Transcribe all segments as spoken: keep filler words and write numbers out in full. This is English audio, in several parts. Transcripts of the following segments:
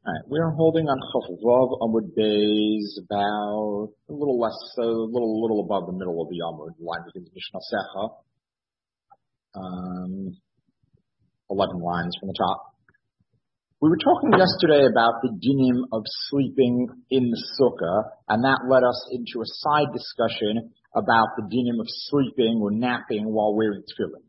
Alright, we're holding on Chafvav Amud Beis about a little less, a little, little above the middle of the Amud, the line begins Mishnah Secha, um, eleven lines from the top. We were talking yesterday about the dinim of sleeping in the sukkah, and that led us into a side discussion about the dinim of sleeping or napping while wearing tefillin.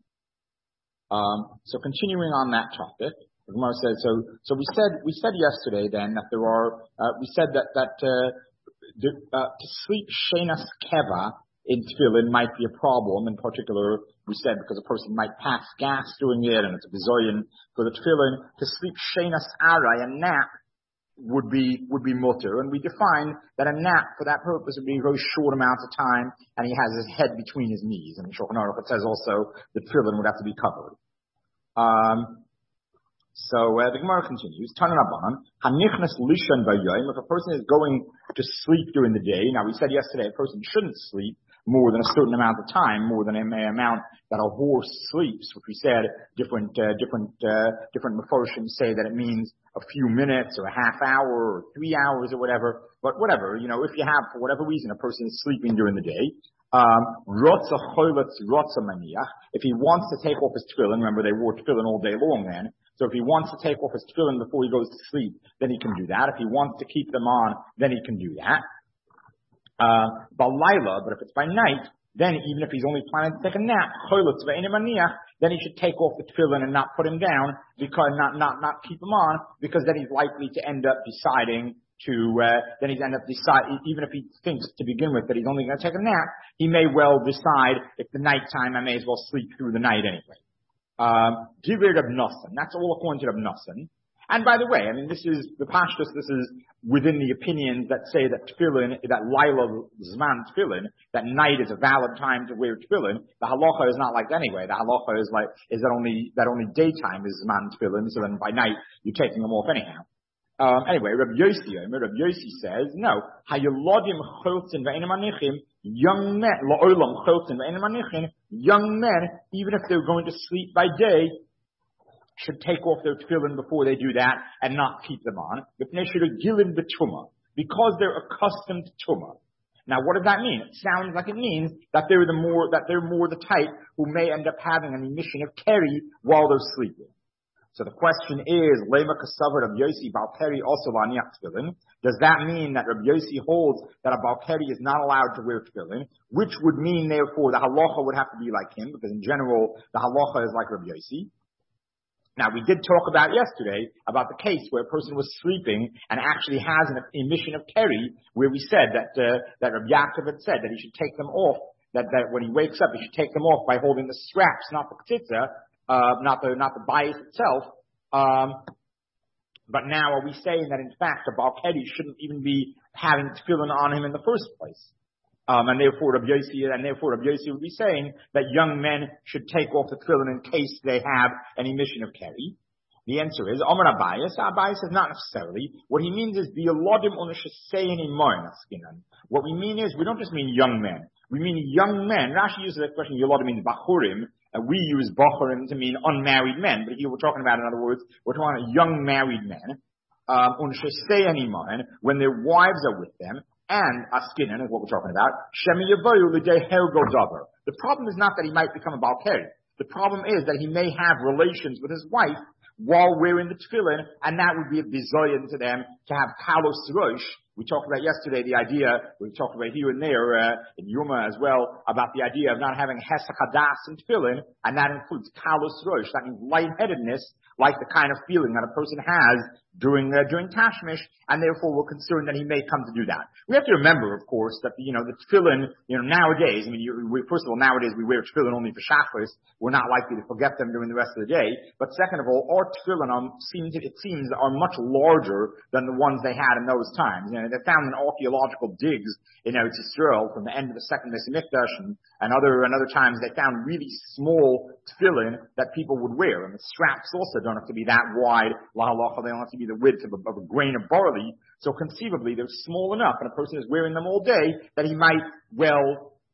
Um, so continuing on that topic, the Gemara says, so, so we said, we said yesterday then that there are, uh, we said that, that, uh, the, uh, to sleep shenas keva in tefillin might be a problem. In particular, we said because a person might pass gas doing it and it's a bizoyin for the tefillin. To sleep shenas aray, a nap, would be, would be mutter. And we defined that a nap for that purpose would be a very short amount of time and he has his head between his knees. And the Shulchan Aruch, it says also that tefillin would have to be covered. Um, So uh, the Gemara continues. Tanan Rabbanan, hanichnas lishan v'yoyim. If a person is going to sleep during the day, now we said yesterday a person shouldn't sleep more than a certain amount of time, more than an amount that a horse sleeps, which we said different uh, different uh, different mefarshim say that it means a few minutes or a half hour or three hours or whatever. But whatever, you know, if you have for whatever reason a person is sleeping during the day. Um, rotza choyletz rotza maniach. If he wants to take off his tefillin, remember they wore tefillin all day long then. So if he wants to take off his tefillin before he goes to sleep, then he can do that. If he wants to keep them on, then he can do that. Uh, Balayla, but if it's by night, then even if he's only planning to take a nap, choyletz ve'enim maniach, then he should take off the tefillin and not put him down, because not not not keep him on, because then he's likely to end up deciding to, uh, then he's end up decide, even if he thinks to begin with that he's only going to take a nap, he may well decide if the nighttime I may as well sleep through the night anyway. Um, Divrei Reb Nosson, that's all according to Reb Nosson. And by the way, I mean, this is, the pashtus, this is within the opinions that say that tefillin, that Laila Zman tefillin, that night is a valid time to wear tefillin. The halacha is not like that anyway. The halacha is like, is that only, that only daytime is Zman tefillin, so then by night you're taking them off anyhow. Um, anyway, Rabbi Yossi, Rabbi Yossi says, no, hayolodim choltzin ve'enim anichim, young men, la'olam choltzin ve'enim anichim, young men, even if they're going to sleep by day, should take off their tefillin before they do that and not keep them on. Because they're accustomed to tumah. Now, what does that mean? It sounds like it means that they're the more, that they're more the type who may end up having an emission of keri while they're sleeping. So the question is, Lema Kasavar Rabbi Yossi Balkeri also laniach tefillin. Does that mean that Rabbi Yossi holds that a Balkeri is not allowed to wear tefillin? Which would mean, therefore, the halacha would have to be like him, because in general, the halacha is like Rabbi Yossi. Now, we did talk about yesterday about the case where a person was sleeping and actually has an emission of keri, where we said that uh, that Rabbi Yaakov had said that he should take them off, that, that when he wakes up, he should take them off by holding the straps, not the ktitza, Uh, not the, not the bias itself. Um, but now are we saying that in fact the Balkedi shouldn't even be having tefillin on him in the first place? Um, and therefore Rabbi Yossi, and therefore Rabbi Yossi would be saying that young men should take off the tefillin in case they have an emission of keri. The answer is, Amar Abayis, Abayis is not necessarily. What he means is, Biolodim unishasein imoin askinan. What we mean is, we don't just mean young men. We mean young men. Rashi uses that expression, Yolodim means bachurim. Uh, we use bachurim to mean unmarried men. But here we're talking about, in other words, we're talking about young married men. Um, unishasein imoin, when their wives are with them. And askinan is what we're talking about. Shemi yavoyu l'dei hergo davar. The problem is not that he might become a balkeri. The problem is that he may have relations with his wife while wearing the tefillin, and that would be a bizoyin to them to have kalos rosh. We talked about yesterday the idea, we talked about here and there, uh, in Yuma as well, about the idea of not having hesach hadas in tefillin, and that includes kalos rosh. That means lightheadedness, like the kind of feeling that a person has during, uh, during tashmish, and therefore we're concerned that he may come to do that. We have to remember, of course, that, the, you know, the tefillin, you know, nowadays, I mean, you, we, first of all, nowadays we wear tefillin only for shachris. We're not likely to forget them during the rest of the day. But second of all, our tefillin um, seems, it seems, are much larger than the ones they had in those times. You know, they found in archaeological digs in Eretz Yisrael from the end of the second Beis Hamikdash and, and other, and other times they found really small tefillin that people would wear. And the straps also don't have to be that wide. La halacha, they don't have to be the width of a, of a grain of barley. So conceivably, they're small enough, and a person is wearing them all day that he might well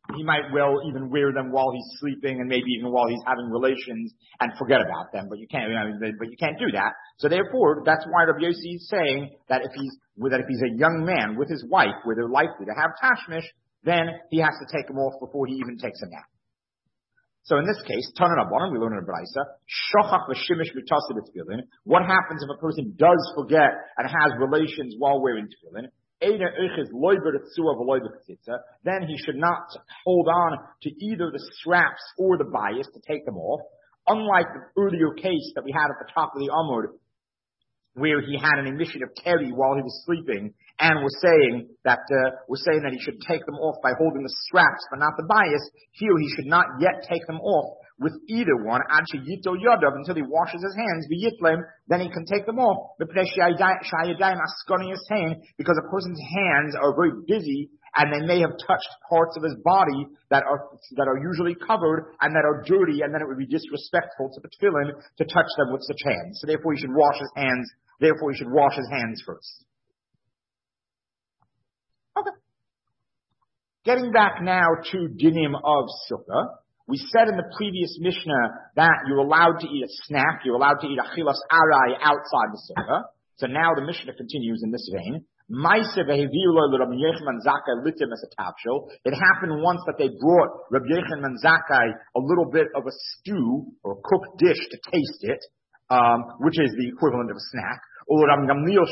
he might well even wear them while he's sleeping and maybe even while he's having relations and forget about them. But you can't, you know, but you can't do that. So therefore, that's why Rabbi Yossi is saying that if he's that if he's a young man with his wife, where they're likely to have tashmish, then he has to take them off before he even takes a nap. So in this case, Tanan Rabbanan, we learn in a Braisa, Shochach v'shimish v'tasa b'tefillin. What happens if a person does forget and has relations while wearing tefillin? Then he should not hold on to either the straps or the bias to take them off. Unlike the earlier case that we had at the top of the Amud, where he had an emission of Keri while he was sleeping and was saying that uh, was saying that he should take them off by holding the straps but not the bias. Here he should not yet take them off with either one until he washes his hands, then he can take them off. Because a person's hands are very busy and they may have touched parts of his body that are that are usually covered and that are dirty, and then it would be disrespectful to the tefillin to touch them with such hands. So therefore he should wash his hands, therefore he should wash his hands first. Okay. Getting back now to dinim of sukkah. We said in the previous Mishnah that you're allowed to eat a snack, you're allowed to eat achilas arai outside the sukkah. So now the Mishnah continues in this vein. It happened once that they brought Rabbi Yochanan ben Zakkai a little bit of a stew or a cooked dish to taste it, um, which is the equivalent of a snack. Ram Gamliel,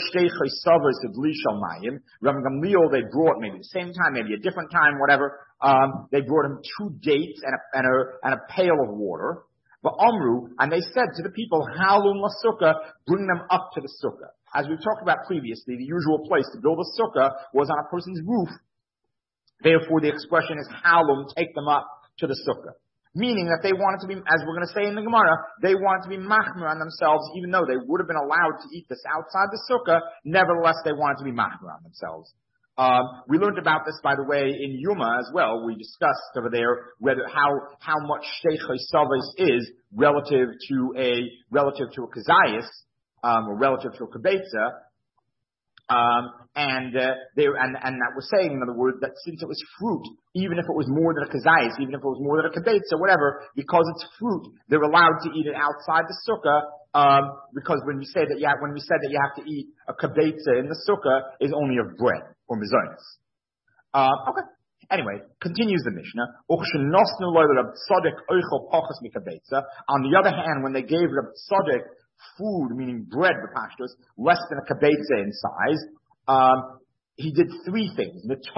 they brought maybe the same time, maybe a different time, whatever. Um, they brought him two dates and a, and a, and a pail of water. But Amru, and they said to the people, Halum la sukkah, bring them up to the sukkah. As we've talked about previously, the usual place to build a sukkah was on a person's roof. Therefore, the expression is Halum, take them up to the sukkah. Meaning that they wanted to be, as we're going to say in the Gemara, they wanted to be machmir on themselves, even though they would have been allowed to eat this outside the sukkah. Nevertheless, they wanted to be machmir on themselves. Um, we learned about this, by the way, in Yuma as well. We discussed over there whether how how much shtei savos is relative to a relative to a kazayas, um, or relative to a kibetza. Um, and, uh, they, and, and that was saying, in other words, that since it was fruit, even if it was more than a kazayas, even if it was more than a kibetza, whatever, because it's fruit, they're allowed to eat it outside the sukkah, um, because when we say that you have, when we said that you have to eat a kibetza in the sukkah is only of bread, or mizonos. Uh, okay. Anyway, continues the Mishnah. On the other hand, when they gave Reb Tzadok food, meaning bread, the pashtos, less than a kibetza in size, um, he did three things.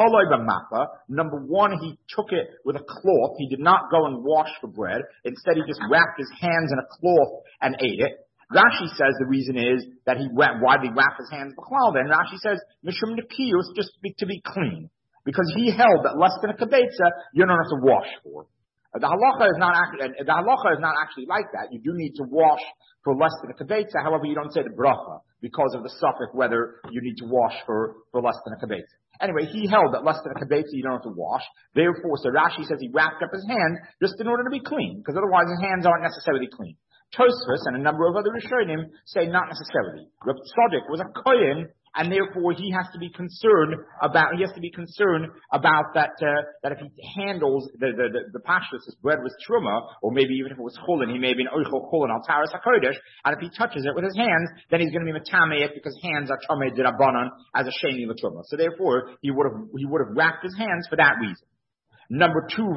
Number one, he took it with a cloth. He did not go and wash the bread. Instead, he just wrapped his hands in a cloth and ate it. Rashi says the reason is that he went, why did he wrap his hands b'chlal then? Rashi says, Mishum Nikiyus, just to be, to be clean. Because he held that less than a kibetza, you don't have to wash for. The halacha is not actually, the halacha is not actually like that. You do need to wash for less than a kibetza. However, you don't say the bracha because of the suffix whether you need to wash for, for less than a kibetza. Anyway, he held that less than a kibetza you don't have to wash. Therefore, so Rashi says he wrapped up his hand just in order to be clean, because otherwise his hands aren't necessarily clean. Tosfos and a number of other Rishonim say not necessarily. Reb Tzadok was a kohen, and therefore he has to be concerned about he has to be concerned about that uh, that if he handles the the the, the pashtus, his bread was truma, or maybe even if it was chulin, he may be an oichel chulin al taras hakodesh, and if he touches it with his hands, then he's going to be metameik because hands are tamei d'Rabbanan as a sheni l'truma. So therefore he would have he would have wrapped his hands for that reason. Number two,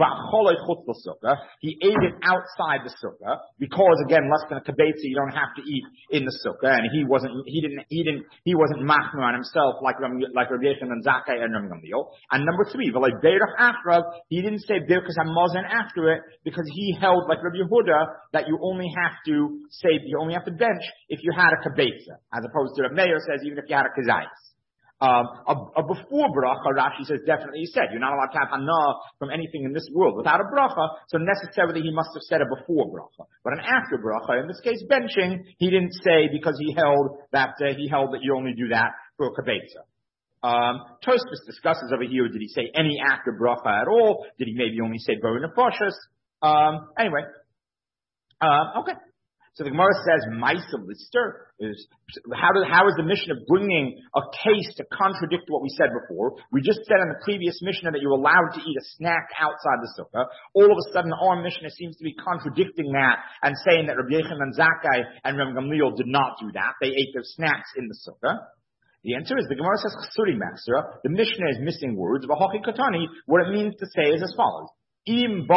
he ate it outside the sukkah because, again, less than a kibetza you don't have to eat in the sukkah, and he wasn't, he didn't, he didn't, he wasn't machmir on himself like like Rabbi Yochanan and Zakkai and Rabbi Gamliel. And number three, he didn't say birkas hamazon after it because he held like Rabbi Yehuda that you only have to say you only have to bench if you had a kibetza, as opposed to Rabbi Meir says even if you had a kazayas. Um, a, a before bracha, Rashi says definitely he said, you're not allowed to have hana from anything in this world without a bracha, so necessarily he must have said a before bracha. But an after bracha, in this case benching, he didn't say because he held that, uh, he held that you only do that for a kibetza. Um, Tosfos discusses over here, did he say any after bracha at all? Did he maybe only say bari nefashos? Um, anyway, um, okay. So the Gemara says, Maisa Lister is, how, do, how is the Mishnah bringing a case to contradict what we said before? We just said in the previous Mishnah that you're allowed to eat a snack outside the sukkah. All of a sudden, our Mishnah seems to be contradicting that and saying that Rabbi Yochanan Zakkai and Rabbi Gamliel did not do that. They ate their snacks in the sukkah. The answer is, the Gemara says, Chsuri Maksura. The Mishnah is missing words. V'hochi Katani, what it means to say is as follows. If a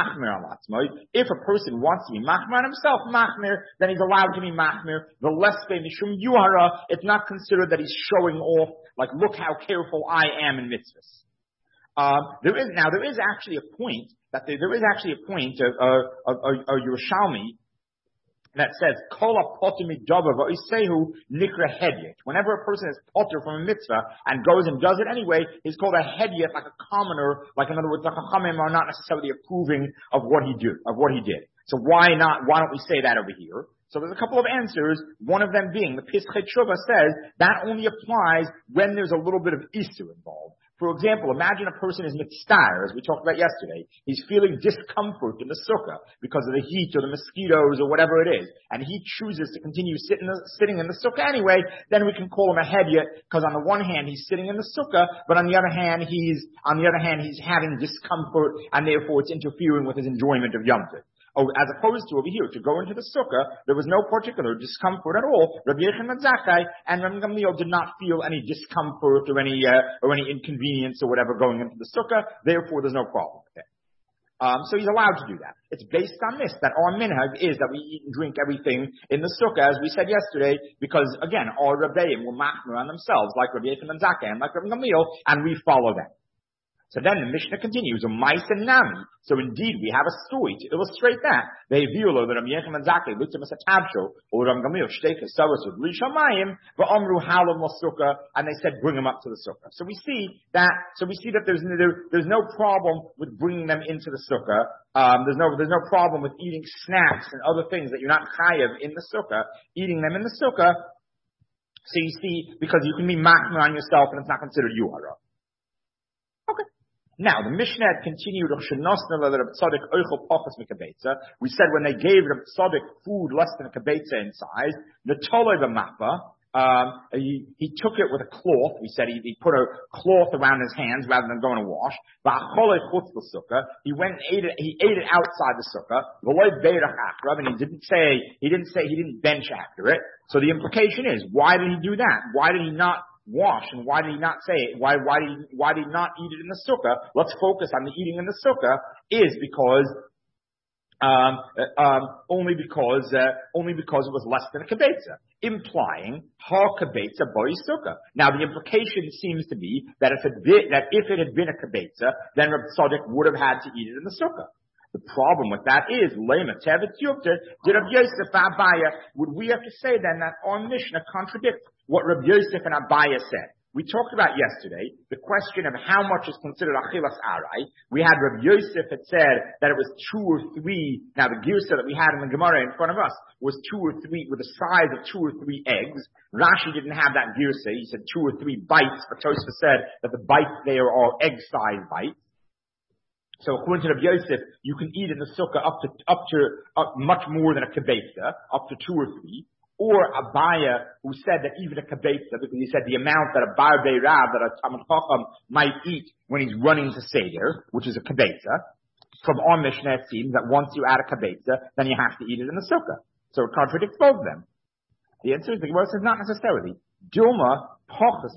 person wants to be machmir on himself, machmir, then he's allowed to be machmir. The less mishum yuhara, it's not considered that he's showing off, like, look how careful I am in mitzvahs. Um, there is, now there is actually a point, that there, there is actually a point of, uh, of, of, of Yerushalmi that says, Kola potter midavar v'oisehu nikra hedyet. Whenever a person is potter from a mitzvah and goes and does it anyway, he's called a hedyet, like a commoner, like in other words, like a chamim are not necessarily approving of what he did, of what he did. So why not, why don't we say that over here? So there's a couple of answers, one of them being, the Pischei Tshuva says, that only applies when there's a little bit of issue involved. For example, imagine a person is mitzvah, as we talked about yesterday. He's feeling discomfort in the sukkah because of the heat or the mosquitoes or whatever it is, and he chooses to continue sitting, sitting in the sukkah anyway. Then we can call him a hedyot, because on the one hand he's sitting in the sukkah, but on the other hand he's on the other hand he's having discomfort, and therefore it's interfering with his enjoyment of Yom Tov. Oh, as opposed to over here, to go into the sukkah, there was no particular discomfort at all. Rabbi Yochanan Zakkai and Rabbi Gamliel did not feel any discomfort or any uh, or any inconvenience or whatever going into the sukkah. Therefore, there's no problem with it. Um, so he's allowed to do that. It's based on this, that our minhag is that we eat and drink everything in the sukkah, as we said yesterday, because, again, our Rebbeim were machmir on themselves, like Rabbi Yochanan Zakkai and like Rabbi Gamliel, and we follow them. So then the Mishnah continues, Umais and Nami. So indeed, we have a story to illustrate that. They violo that Rabbi Yochanan Zakkai looked at Tabsho, or Rabbi Gamliel shteka savas with Rishamayim, va'amru halam l'sukkah, and they said bring them up to the sukkah. So we see that. So we see that there's there, there's no problem with bringing them into the sukkah. Um, there's no there's no problem with eating snacks and other things that you're not chayav in the sukkah, eating them in the sukkah. So you see, because you can be machmir on yourself and it's not considered yuhara. Okay. Now, the Mishnah had continued, we said when they gave Reb Tzadok food less than a kibetza in size, um, he, he took it with a cloth. We said he, he put a cloth around his hands rather than going to wash. He went and ate it, he ate it outside the sukkah. And he didn't say, he didn't say, he didn't bench after it. So the implication is, why did he do that? Why did he not wash, and why did he not say it? Why, why did he, why did he not eat it in the sukkah? Let's focus on the eating in the sukkah is because, um, um, only because, uh, only because it was less than a kibetza, implying ha kibetza boy sukkah. Now the implication seems to be that if it did, that if it had been a kibetza, then Reb Tzadok would have had to eat it in the sukkah. The problem with that is, lema tevet yukta, did Rabbi Yosef Abaya, would we have to say then that our Mishnah contradicts what Rabbi Yosef and Abaya said? We talked about yesterday the question of how much is considered achilas arai. We had Rabbi Yosef had said that it was two or three. Now the girsa that we had in the Gemara in front of us was two or three, with the size of two or three eggs. Rashi didn't have that girsa. He said two or three bites, but Tosfos said that the bites there are egg-sized bites. So according to Rabbi Yosef, you can eat in the sukkah up to up to up much more than a kibetza, up to two or three. Or Abaya, who said that even a kibetza, because he said the amount that a bar beirav, that a Talmid Chacham might eat when he's running to Seder, which is a kibetza. From our Mishnah, it seems that once you add a kibetza, then you have to eat it in the sukkah. So it contradicts both of them. The answer is, the Gemara says not necessarily. Dilma pachas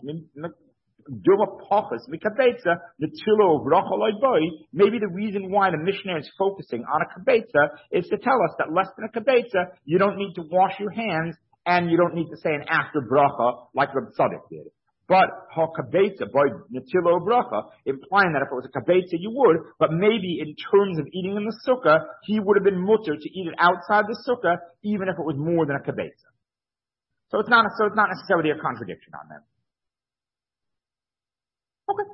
Maybe the reason why the Mishnah is focusing on a kibetza is to tell us that less than a kibetza, you don't need to wash your hands and you don't need to say an after bracha like Reb Tzadok did. But ha kibetza by netilo bracha, implying that if it was a kibetza you would, but maybe in terms of eating in the sukkah, he would have been mutter to eat it outside the sukkah, even if it was more than a kibetza. So it's not so it's not necessarily a contradiction on them. Okay.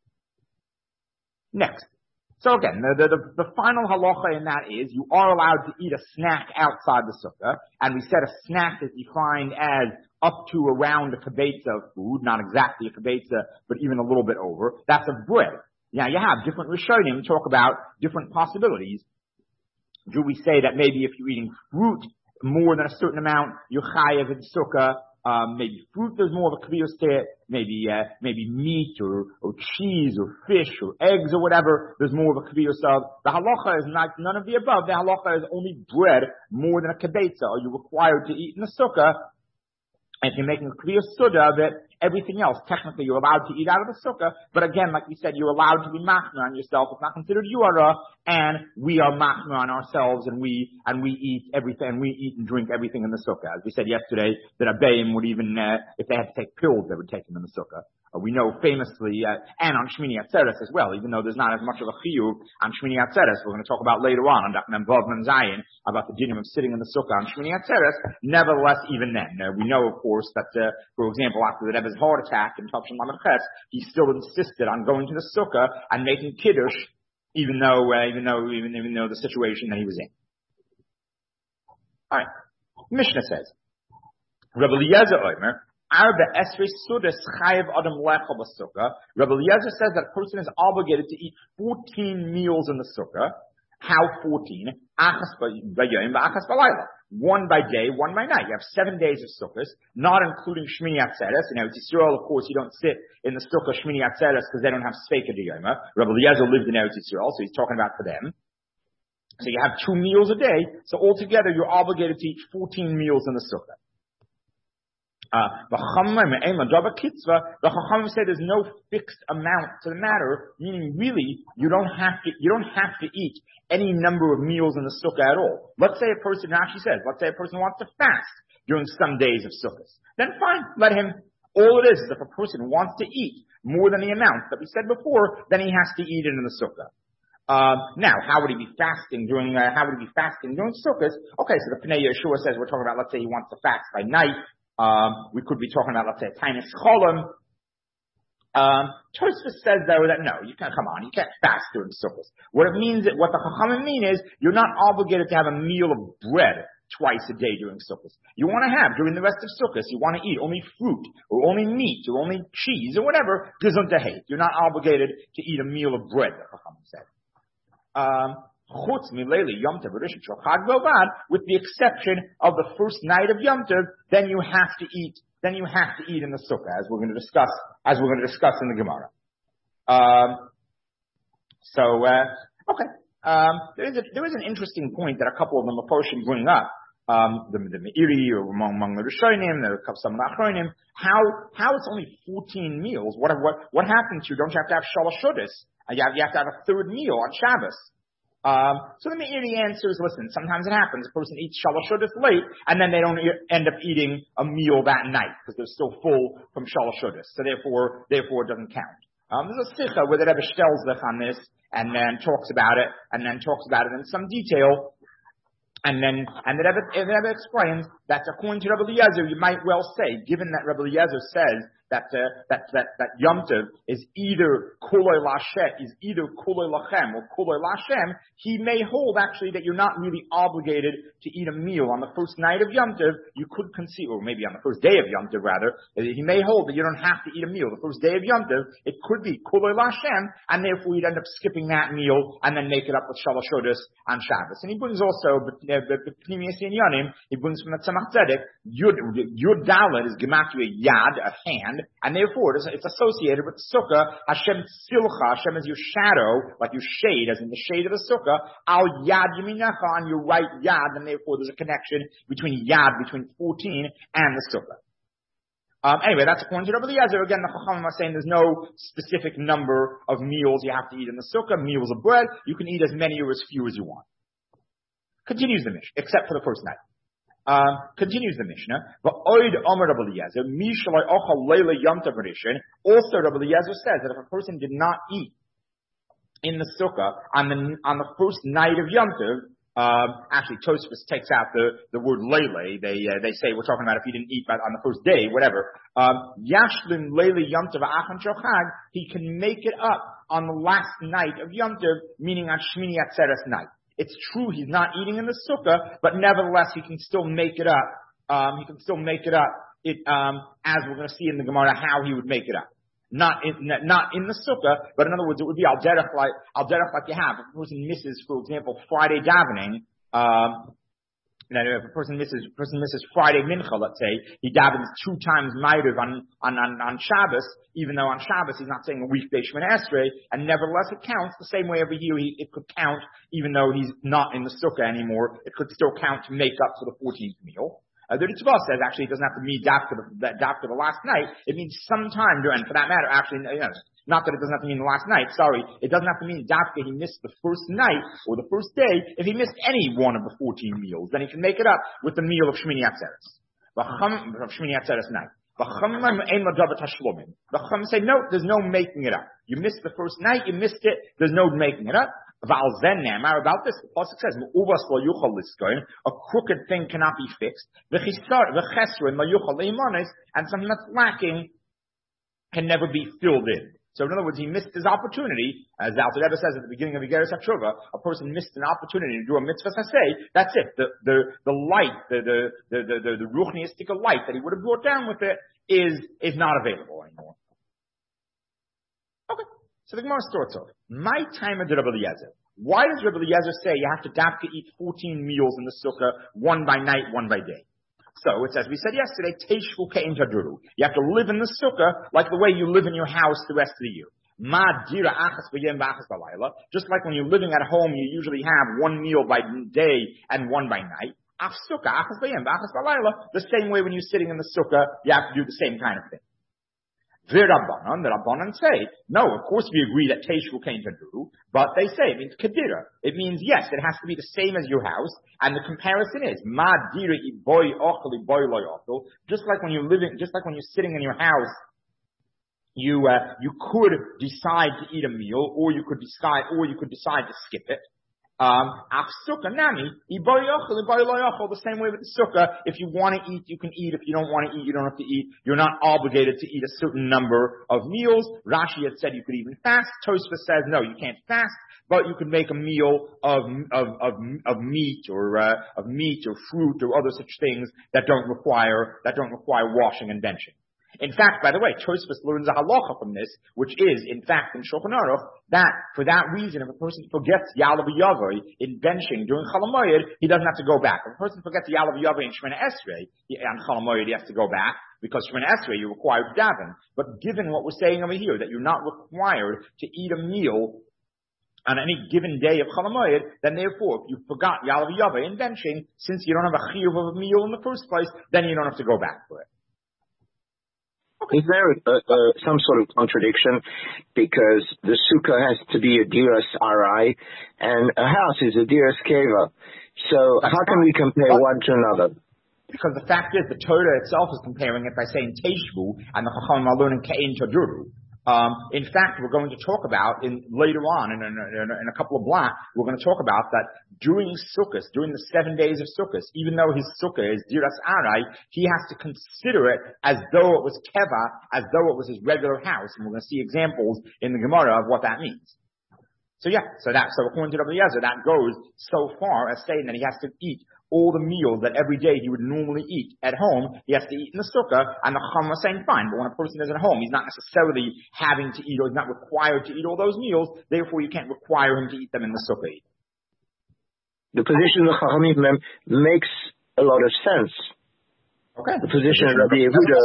Next. So again, the, the, the, the final halacha in that is you are allowed to eat a snack outside the sukkah, and we said a snack is defined as up to around a kibetza of food, not exactly a kibetza, but even a little bit over. That's of bread. Now you have different Rishonim talk about different possibilities. Do we say that maybe if you're eating fruit more than a certain amount, you're chayav in sukkah. Um, maybe fruit, there's more of a kviyos to it. Maybe, uh, maybe meat or, or cheese or fish or eggs or whatever, there's more of a kviyos of. The halacha is not, none of the above. The halacha is only bread more than a kibetza. Are you required to eat in the sukkah? And if you're making a kviyos suda of it, everything else, technically you're allowed to eat out of the sukkah, but again, like we said, you're allowed to be machmer on yourself. It's not considered yuara, and we are machmer on ourselves, and we, and we eat everything, we eat and drink everything in the sukkah. As we said yesterday, that Abayim would even, uh, if they had to take pills, they would take them in the sukkah. Uh, we know famously, uh, and on Shmini Atzeres as well, even though there's not as much of a chiyuv on Shmini Atzeres, we're going to talk about later on, on Daf Mem Vav Mem Zayin, about the dinim of sitting in the sukkah on Shmini Atzeres. Nevertheless, even then, uh, we know, of course, that, uh, for example, after the Rebbe's heart attack in Tavshin Lamed Ches, he still insisted on going to the sukkah and making kiddush, even though, uh, even though, even, even though the situation that he was in. Alright. Mishnah says, Rabbi Eliezer Omer, Arba Esrei Sudas Chayev Adam Lecha B'Sukkah. Rabbi Eliezer says that a person is obligated to eat fourteen meals in the sukkah. How fourteen? Achas b'yom v'achas b'layla. One by day, one by night. You have seven days of sukkahs, not including Shmini Atzeres. You know, it's Yisrael, of course, you don't sit in the sukkah Shmini Atzeres because they don't have Sveika D'Yoma. Rabbi Eliezer lived in Eretz Yisrael, so he's talking about for them. So you have two meals a day, so altogether you're obligated to eat fourteen meals in the sukkah. Uh, the Chachamim say there's no fixed amount to the matter, meaning really you don't have to you don't have to eat any number of meals in the sukkah at all. Let's say a person actually says, let's say a person wants to fast during some days of sukkahs. Then fine, let him. All it is is if a person wants to eat more than the amount that we said before, then he has to eat it in the sukkah. Um, now, how would he be fasting during? Uh, how would he be fasting during sukkahs? Okay, so the Pnei Yeshua says we're talking about. Let's say he wants to fast by night. Um, we could be talking about, let's say, Tainis Cholim. Um, Tosfos says though that no, you can't, come on, you can't fast during Sukkot. What it means, what the Chachamim mean is, you're not obligated to have a meal of bread twice a day during Sukkot. You want to have, during the rest of Sukkot, you want to eat only fruit, or only meat, or only cheese, or whatever, gesundheit. You're not obligated to eat a meal of bread, the Chachamim said. Um, Chutz mileli Yom Tov Rishon Shel Chag Bilvad, with the exception of the first night of Yom Tov, then you have to eat. Then you have to eat in the sukkah, as we're going to discuss. As we're going to discuss in the Gemara. Um, so uh, okay, um, there is a, there is an interesting point that a couple of the Mefarshim bring up. Um, the, the Meiri or among, among the Rishonim, there are some of the Achronim. How how it's only fourteen meals? What what what happens to you? Don't you have to have Shalosh Shudas? You have, you have to have a third meal on Shabbos. Um, so the Meiri answer is, listen, sometimes it happens. A person eats Shalosh Shudas late, and then they don't e- end up eating a meal that night, because they're still full from Shalosh Shudas. So therefore, therefore it doesn't count. Um, there's a Sikha where the Rebbe Stelzlich on this, and then talks about it, and then talks about it in some detail. And then, and the Rebbe, the Rebbe explains that according to Rabbi Eliezer, you might well say, given that Rabbi Eliezer says that, uh, that, that, that Yom Tov is either Kuloi Lashem, is either Kuloi Lachem or Kuloi Lashem, he may hold actually that you're not really obligated to eat a meal on the first night of Yom Tov. You could conceive, or maybe on the first day of Yom Tov rather, he may hold that you don't have to eat a meal. The first day of Yom Tov, it could be Kuloi Lashem, and therefore you'd end up skipping that meal and then make it up with Shalosh Shudas on Shabbos. And he brings also, the Pnimius Inyanim, he brings from the Tzemach Tzedek, Yud, Yud Dalet is Gematria Yad, a hand, and therefore it's, it's associated with the Sukkah. Hashem Tzilcha, Hashem is your shadow, like your shade, as in the shade of the Sukkah, Al Yad Yaminacha, on your right Yad, and therefore there's a connection between Yad, between fourteen, and the Sukkah. Um, anyway, that's according to Rabbi Eliezer. Again, the Chachamim are saying there's no specific number of meals you have to eat in the Sukkah, meals of bread. You can eat as many or as few as you want. Continues the Mishnah, except for the first night. Um, continues the Mishnah. Also, Rabbi Eliezer says that if a person did not eat in the sukkah on the on the first night of Yom Tov, um, actually Tosfos takes out the the word leile. They uh, they say we're talking about if he didn't eat on the first day, whatever. Yashlin leile Yom Tov achan shochag. He can make it up on the last night of Yom Tov, meaning on Shmini Atzeres night. It's true he's not eating in the sukkah, but nevertheless he can still make it up. Um, he can still make it up. It, um, as we're going to see in the Gemara, how he would make it up. Not in, not in the sukkah, but in other words, it would be al derech like al derech like you have. If a person misses, for example, Friday davening, um, Now, if a person misses, a person misses Friday Mincha, let's say, he davens two times Ma'ariv on, on, on, on Shabbos, even though on Shabbos he's not saying a weekday Shemoneh Esrei, and nevertheless it counts the same way every year he, it could count, even though he's not in the Sukkah anymore, it could still count to make up for the fourteenth meal. Uh, the Ritva says actually it doesn't have to mean after the, after the last night, it means sometime during, and for that matter, actually, you know, not that it doesn't have to mean the last night, sorry. It doesn't have to mean dafka he missed the first night or the first day. If he missed any one of the fourteen meals, then he can make it up with the meal of Shmini Atzeres. Of Shmini Atzeres night. The Chum say, no, there's no making it up. You missed the first night, you missed it, there's no making it up. About this, the pasuk says, a crooked thing cannot be fixed. And something that's lacking can never be filled in. So in other words, he missed his opportunity, as the Alter Rebbe says at the beginning of Igeres HaTshuva, a person missed an opportunity to do a mitzvah saseh, that's it. The, the, the light, the, the, the, the, the, the ruchniistic light that he would have brought down with it is, is not available anymore. Okay. So the Gemara starts off. My time of Rabbi Eliezer. Why does Rabbi Eliezer say you have to dafka eat fourteen meals in the sukkah, one by night, one by day? So it's as we said yesterday, teishvu ke'im taduru. You have to live in the sukkah like the way you live in your house the rest of the year. Ma dira achas v'yem v'achas b'layla. Just like when you're living at home, you usually have one meal by day and one by night. Ach sukkah achas v'yem v'achas b'layla. The same way when you're sitting in the sukkah, you have to do the same kind of thing. V'rabbanan, the Rabbanan say, no, of course we agree that teishvu ke'im taduru, but they say it means kedira. It means yes, it has to be the same as your house, and the comparison is ma dira i boy ochel i boy loy ochel. Just like when you're living, just like when you're sitting in your house, you uh, you could decide to eat a meal, or you could decide, or you could decide to skip it. Um, the same way with the sukkah. If you want to eat, you can eat. If you don't want to eat, you don't have to eat. You're not obligated to eat a certain number of meals. Rashi had said you could even fast. Tosfos says no, you can't fast, but you could make a meal of of of, of meat or uh, of meat or fruit or other such things that don't require that don't require washing and benching. In fact, by the way, Tosfos learns a halacha from this, which is, in fact, in Shulchan Aruch, that for that reason, if a person forgets Yalav Yavai in benching during Chol HaMoed, he doesn't have to go back. If a person forgets Yalav Yavai in Shemoneh Esrei, on Chol HaMoed, he has to go back, because Shemoneh Esrei, you're required to daven. But given what we're saying over here, that you're not required to eat a meal on any given day of Chol HaMoed, then therefore, if you forgot Yalav Yavai in benching, since you don't have a chiyuv of a meal in the first place, then you don't have to go back for it. Is there uh, uh, some sort of contradiction? Because the sukkah has to be a diras arai, and a house is a diras keva. So That's how can we compare but, one to another? Because the fact is, the Torah itself is comparing it by saying teishvu, and the Chachamim are learning ke'in taduru. Um, in fact, we're going to talk about in later on in, in, in, in a couple of blocks, we're going to talk about that during Sukkot, during the seven days of Sukkot, even though his Sukkah is Diras Arai, he has to consider it as though it was Keva, as though it was his regular house, and we're going to see examples in the Gemara of what that means. So yeah, so that, so according to Rabbi Eliezer, that goes so far as saying that he has to eat all the meals that every day he would normally eat at home, he has to eat in the sukkah, and the Chacham was saying fine, but when a person is at home, he's not necessarily having to eat, or he's not required to eat all those meals, therefore you can't require him to eat them in the sukkah. The position of the Chachamim makes a lot of sense. Okay. The position of Rabbi Yehuda,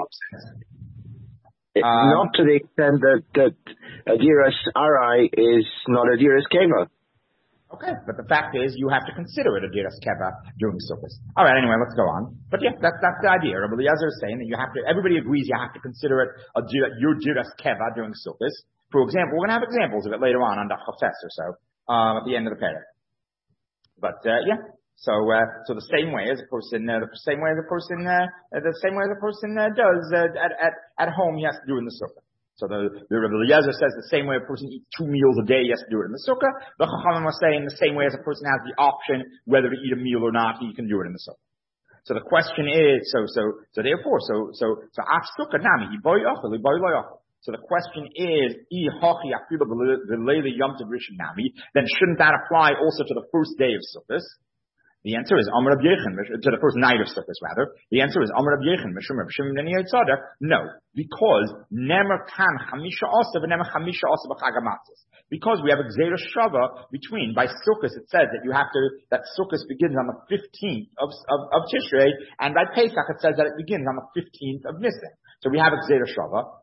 uh, not to the extent that, that a diras arai is not a diras keva. Okay, but the fact is, you have to consider it a diras keva during Sukkot. All right, anyway, let's go on. But yeah, that's that's the idea. Rabbi Eliezer is saying that you have to. Everybody agrees you have to consider it a your diras keva during Sukkot. For example, we're going to have examples of it later on on the Chafetz or so um, at the end of the parak. But uh, yeah, so uh, so the same way as a person, uh, the same way as a person, uh, the same way as a person uh, does uh, at at at home, he has to do it in the Sukkah. So the, the Rabbi Eliezer says the same way a person eats two meals a day, he has to do it in the sukkah. The Chachamim are saying the same way as a person has the option whether to eat a meal or not, he can do it in the sukkah. So the question is, so so so therefore, so so so af sukkah nami boy ochel boy loy ochel. So the question is, I hachi afilu v'leili yom tov rishon nami. Then shouldn't that apply also to the first day of Sukkot? The answer is Amar Rab Yechon, to the first night of Sukkot rather. The answer is Amar Rab Yechon, Mishum Rab Shimon ben Yotzada. No, because Nemer Kan Chamisha Asa v'Nemer Chamisha Asa b'Chag HaMatzos. Because we have a Gzeira Shava between, by Sukkot it says that you have to, that Sukkot begins on the fifteenth of, of, of Tishrei, and by Pesach it says that it begins on the fifteenth of Nisan. So we have a Gzeira Shava.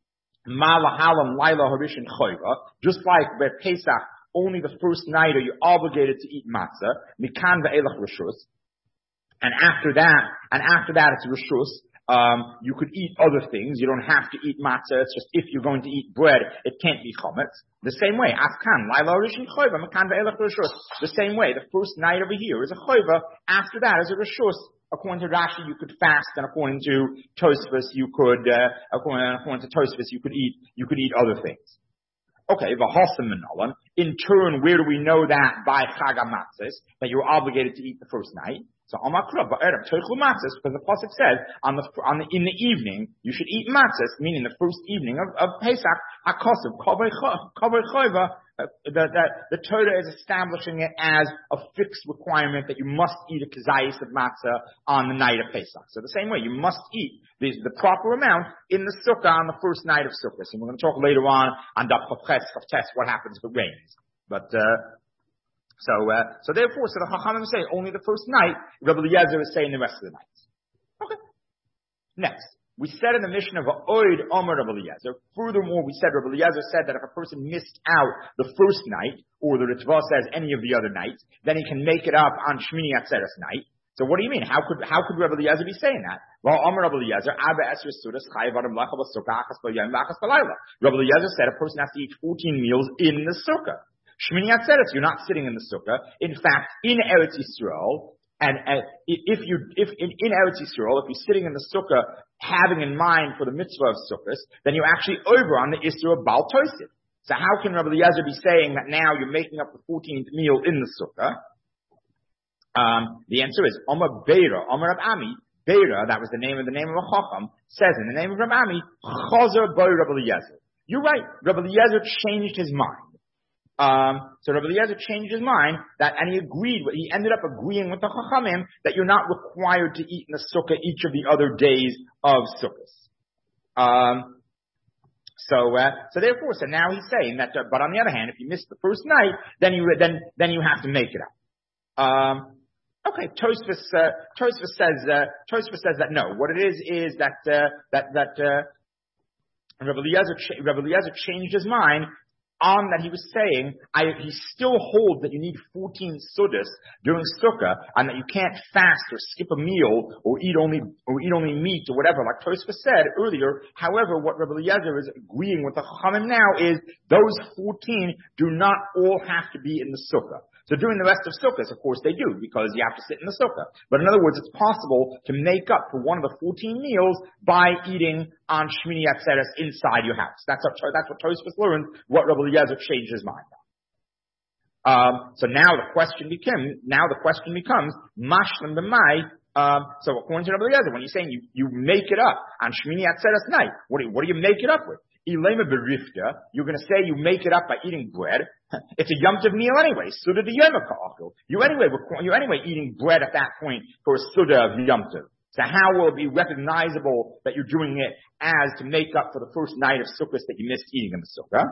Malahalam Laila Harishin Choyva, just like by Pesach, only the first night are you obligated to eat matzah, mikan ve'elach rishus, and after that, and after that it's rishus. Um, you could eat other things. You don't have to eat matzah. It's just if you're going to eat bread, it can't be chometz. The same way, afkan laila rishon choyva mikan ve'elach rishus. The same way, the first night over here is a choyva. After that is a rishus. According to Rashi, you could fast, and according to Tosfos, you could, uh, according, according to Tosfos, you could eat, you could eat other things. Okay, v'hasam menolan. In turn, where do we know that by Chag HaMatzos, that you're obligated to eat the first night? So Amakra ba'erev toichlu matzos, because the pasuk says on the on the in the evening you should eat matzos, meaning the first evening of, of Pesach. Hakosav kavei choyva. The, the, the Torah is establishing it as a fixed requirement that you must eat a kazayis of matzah on the night of Pesach. So the same way, you must eat the, the proper amount in the sukkah on the first night of Sukkot. And we're going to talk later on on Daf Chavches, Chavtes, what happens if it rains. But, uh, so, uh, so therefore, so the Chachamim say only the first night, Rabbi Eliezer is saying the rest of the nights. Okay. Next. We said in the mission of Oid Omer Rabbi Eliezer. Furthermore, we said Rabbi Eliezer said that if a person missed out the first night, or the Ritva says any of the other nights, then he can make it up on Shmini Atzeres night. So what do you mean? How could how could Rabbi Eliezer be saying that? Well, Omer Rabbi Eliezer, Abba Esher Sudas Chayav Adam Lacha B'Sukkah Achas B'Yom V'Achas B'Layla. Rabbi Eliezer said a person has to eat fourteen meals in the sukkah. Shmini Atzeres, you're not sitting in the sukkah. In fact, in Eretz Yisrael. And, and if you, if in, in Eretz Yisrael, if you're sitting in the sukkah, having in mind for the mitzvah of sukkahs, then you're actually over on the Isra of Baal Tosif. So how can Rabbi Eliezer be saying that now you're making up the fourteenth meal in the sukkah? Um, the answer is Omer Beira, Omer Rab Ami, Beira, that was the name of the name of a Chacham, says in the name of Rab Ami, Chazer Bo Rabbi Eliezer. You're right, Rabbi Eliezer changed his mind. Um, so Rabbi Eliezer changed his mind that, and he agreed with, he ended up agreeing with the Chachamim that you're not required to eat in the sukkah each of the other days of sukkahs. Um, so, uh, so therefore, so now he's saying that, uh, but on the other hand, if you missed the first night, then you, then, then you have to make it up. Um, okay, Tosfos, uh, Tosfos says, uh, Tosfos says that no, what it is, is that, uh, that, that, uh, Rabbi Eliezer, ch- Rabbi Eliezer changed his mind on that he was saying, I, he still holds that you need fourteen sudas during sukkah, and that you can't fast or skip a meal or eat only or eat only meat or whatever, like Tosfos said earlier. However, what Rabbi Eliezer is agreeing with the Chachamim now is those fourteen do not all have to be in the sukkah. So during the rest of sukkahs, of course, they do, because you have to sit in the sukkah. But in other words, it's possible to make up for one of the fourteen meals by eating on Shmini Atzeres inside your house. That's what, that's what Tosfos learned, what Rabbi Eliezer changed his mind on. Um, so now the question became, now the question becomes, Mashlim b'mai, um, so according to Rabbi Eliezer, when you're saying you, you make it up on Shmini Atzeres night, what do you, what do you make it up with? Ilema berifta, you're going to say you make it up by eating bread. It's a Yom Tov meal anyway. Suda de Yom Ka'achil. You anyway, you're anyway eating bread at that point for a Suda of Yom Tov. So how will it be recognizable that you're doing it as to make up for the first night of Sukkot that you missed eating in the Sukkah?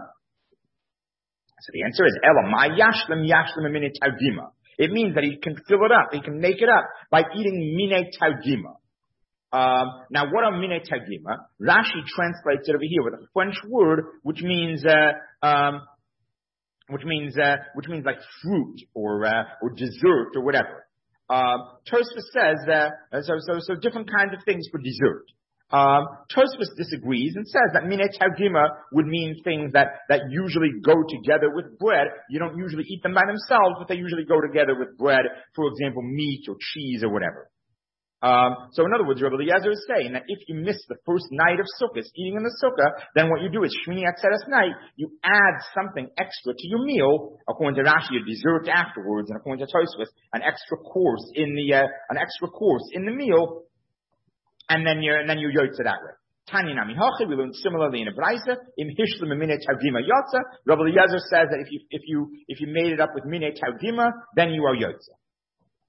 So the answer is Ela ma yashlim yashlim minei tavdima. It means that he can fill it up, he can make it up by eating minei tavdima. Um, now, what are minei tagima? Rashi translates it over here with a French word, which means, uh, um, which means, uh, which means like fruit or, uh, or dessert or whatever. Um, Tosfos says, uh, so, so, so different kinds of things for dessert. Um, Tosfos disagrees and says that minei tagima would mean things that, that usually go together with bread. You don't usually eat them by themselves, but they usually go together with bread. For example, meat or cheese or whatever. Um, so in other words, Rabbi Eliezer is saying that if you miss the first night of Sukkot, eating in the Sukkah, then what you do is Shmini Atzeres night, you add something extra to your meal, according to Rashi, a dessert afterwards, and according to Tosfos, an extra course in the, uh, an extra course in the meal, and then you and then you yotza that way. Tanya Nami Hachi, we learned similarly in a Braisa, im Hishlim Minei Tavdima Yotza. Rabbi Eliezer says that if you, if you, if you made it up with Minei Tavdima, then you are yotza.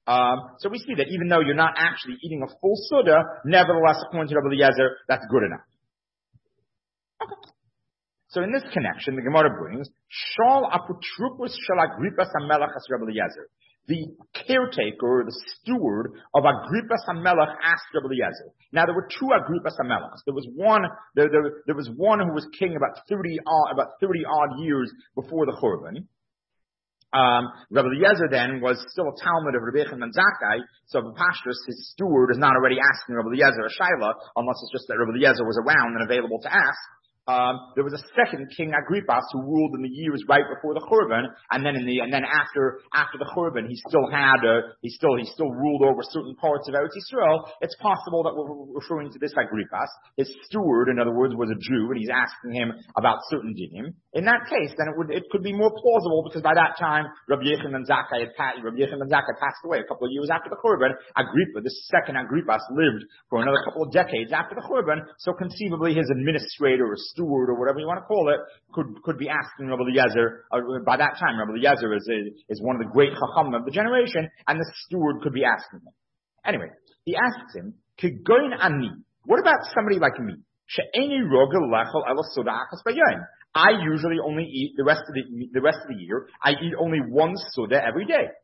Um, so we see that even though you're not actually eating a full suda, nevertheless, according to Rabbi Eliezer, that's good enough. Okay. So in this connection, the Gemara brings, Shal aputrupus shel Agrippas HaMelech as Rabbi Eliezer. The caretaker, the steward of Agrippas HaMelech asked Rabbi Eliezer. Now there were two Agrippas HaMelechs. There was one, there, there, there was one who was king about thirty odd, about thirty odd years before the Churban. Um, Rabbi Eliezer then was still a Talmud of Rabbi Yechon ben Zakkai, so Pashtus, his steward, is not already asking Rabbi Eliezer a shaila, unless it's just that Rabbi Eliezer was around and available to ask. Um, there was a second king, Agrippas, who ruled in the years right before the Churban, and then in the, and then after, after the Churban, he still had, uh, he still, he still ruled over certain parts of Eretz Yisrael. It's possible that we're referring to this Agrippas. His steward, in other words, was a Jew, and he's asking him about certain dinim. In that case, then it would, it could be more plausible, because by that time, Rabbi Yechon ben Zakkai had passed, Rabbi Yechon ben Zakkai passed away a couple of years after the Churban. Agrippa, this second Agrippas, lived for another couple of decades after the Churban, so conceivably his administrator or steward or whatever you want to call it could could be asking Rabbi Eliezer. Uh, by that time, Rabbi Eliezer is is one of the great chacham of the generation, and the steward could be asking him. Anyway, he asks him, "Kigoin ani? What about somebody like me? She'eni rogel lechol ela soda achas bayom. I usually only eat the rest of the the rest of the year. I eat only one soda every day.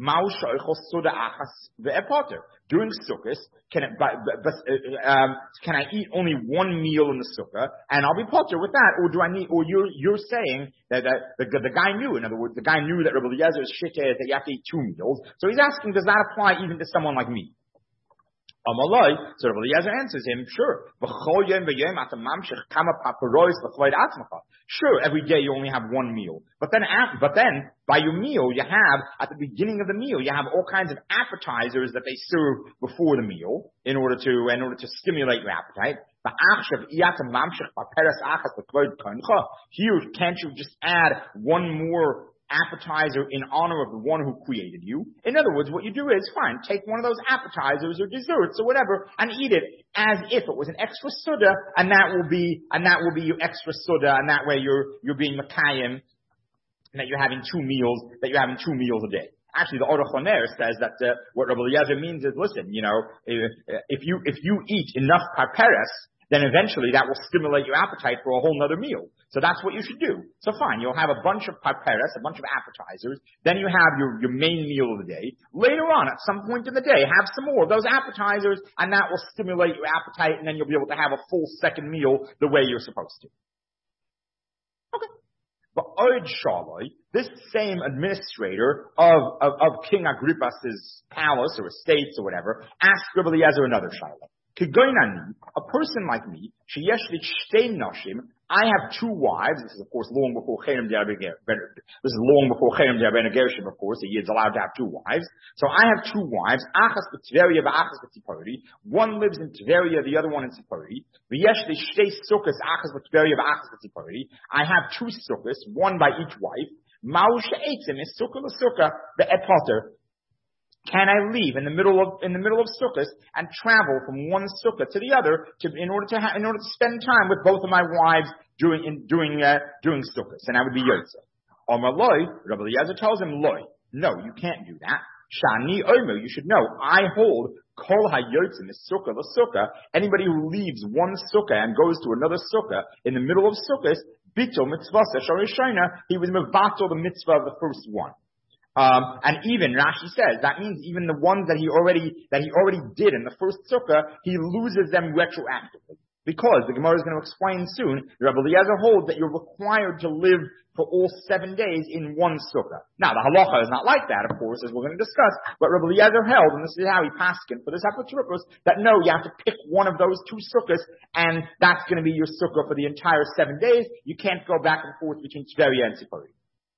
During Sukkot, can, it, um, can I eat only one meal in the Sukkah, and I'll be potter with that, or do I need? Or you're you're saying that, that the, the guy knew, in other words, the guy knew that Rabbi Eliezer's shita is that you have to eat two meals. So he's asking, does that apply even to someone like me? Amalai, so Rabbi Eliezer answers him, sure. Sure, every day you only have one meal. But then, but then, by your meal, you have, at the beginning of the meal, you have all kinds of appetizers that they serve before the meal, in order to, in order to stimulate your appetite. Here, can't you just add one more appetizer in honor of the one who created you? In other words, what you do is, fine, take one of those appetizers or desserts or whatever and eat it as if it was an extra suda, and that will be, and that will be your extra suda, and that way you're, you're being makayim, that you're having two meals, that you're having two meals a day. Actually, the Aruch LaNer says that uh, what Rabbi Eliezer means is, listen, you know, if, if you, if you eat enough parperes, then eventually that will stimulate your appetite for a whole nother meal. So that's what you should do. So fine, you'll have a bunch of parperes, a bunch of appetizers, then you have your, your main meal of the day. Later on, at some point in the day, have some more of those appetizers, and that will stimulate your appetite, and then you'll be able to have a full second meal the way you're supposed to. Okay. But Oid Shaloi, this same administrator of, of, of King Agrippas' palace or estates or whatever, asked Rabbi Eliezer another shaila. A person like me, I have two wives. This is, of course, long before Cherem D'Arben Gershom. This is long before Cherem D'Arben Gershom, of course. He is allowed to have two wives. So I have two wives. Achas b'Tveria v'achas b'Tzipori. One lives in Tveria, the other one in Tzipori. V'yesh shtei sukkos achas b'Tveria v'achas b'Tzipori. I have two sukkos, one by each wife. Ma'u she'etzim is sukkah l'sukkah be'et potter. Can I leave in the middle of in the middle of Sukkot and travel from one Sukkah to the other to in order to ha, in order to spend time with both of my wives during in, during uh, during Sukkot? And I would be Yotze. Omar Loi, Rabbi Eliezer tells him, Loi, no, you can't do that. Shani Omer, you should know, I hold Kol HaYotzim is Sukkah the Sukkah. Anybody who leaves one Sukkah and goes to another Sukkah in the middle of Sukkot, Bito Mitzvah Shorishayna, he was mevatel the mitzvah of the first one. Um, and even Rashi says that means even the ones that he already that he already did in the first sukkah, he loses them retroactively, because the Gemara is going to explain soon. Rabbi Eliezer holds that you're required to live for all seven days in one sukkah. Now the halacha is not like that, of course, as we're going to discuss. But Rabbi Eliezer held, and this is how he paskin for this apotropos, that no, you have to pick one of those two sukkahs, and that's going to be your sukkah for the entire seven days. You can't go back and forth between Tveria and Tzipori.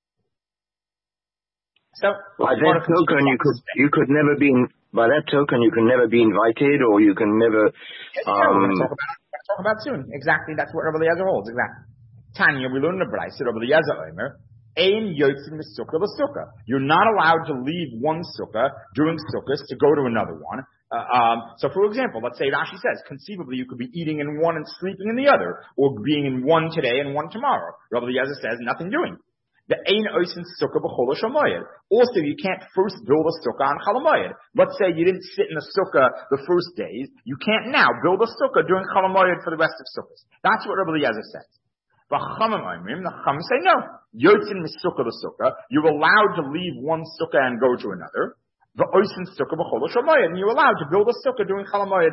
So, by that token, you could you could never be in, by that token you can never be invited, or you can never. Yes, um, we're going to talk about, we're going to talk about soon. Exactly, that's what Rabbi Eliezer holds. Exactly. Tanya, we learned in the Brayse, Rabbi Eliezer Omer, Ein yotzim the sukkah the sukkah. You're not allowed to leave one sukkah during sukkahs to go to another one. Uh, um, so, for example, let's say Rashi says, conceivably you could be eating in one and sleeping in the other, or being in one today and one tomorrow. Rabbi Eliezer says, nothing doing. The ein oisin sukkah b'chol shamoyed. Also, you can't first build a sukkah on chalamoyed. Let's say you didn't sit in the sukkah the first days. You can't now build a sukkah during chalamoyed for the rest of sukkahs. That's what Rabbi Eliezer says. But Chachamim Oimrim, the Chachamim say no. Yotzin misukkah the sukkah. You're allowed to leave one sukkah and go to another. The oisin sukkah b'chol shamoyed, and you're allowed to build a sukkah during chalamoyed.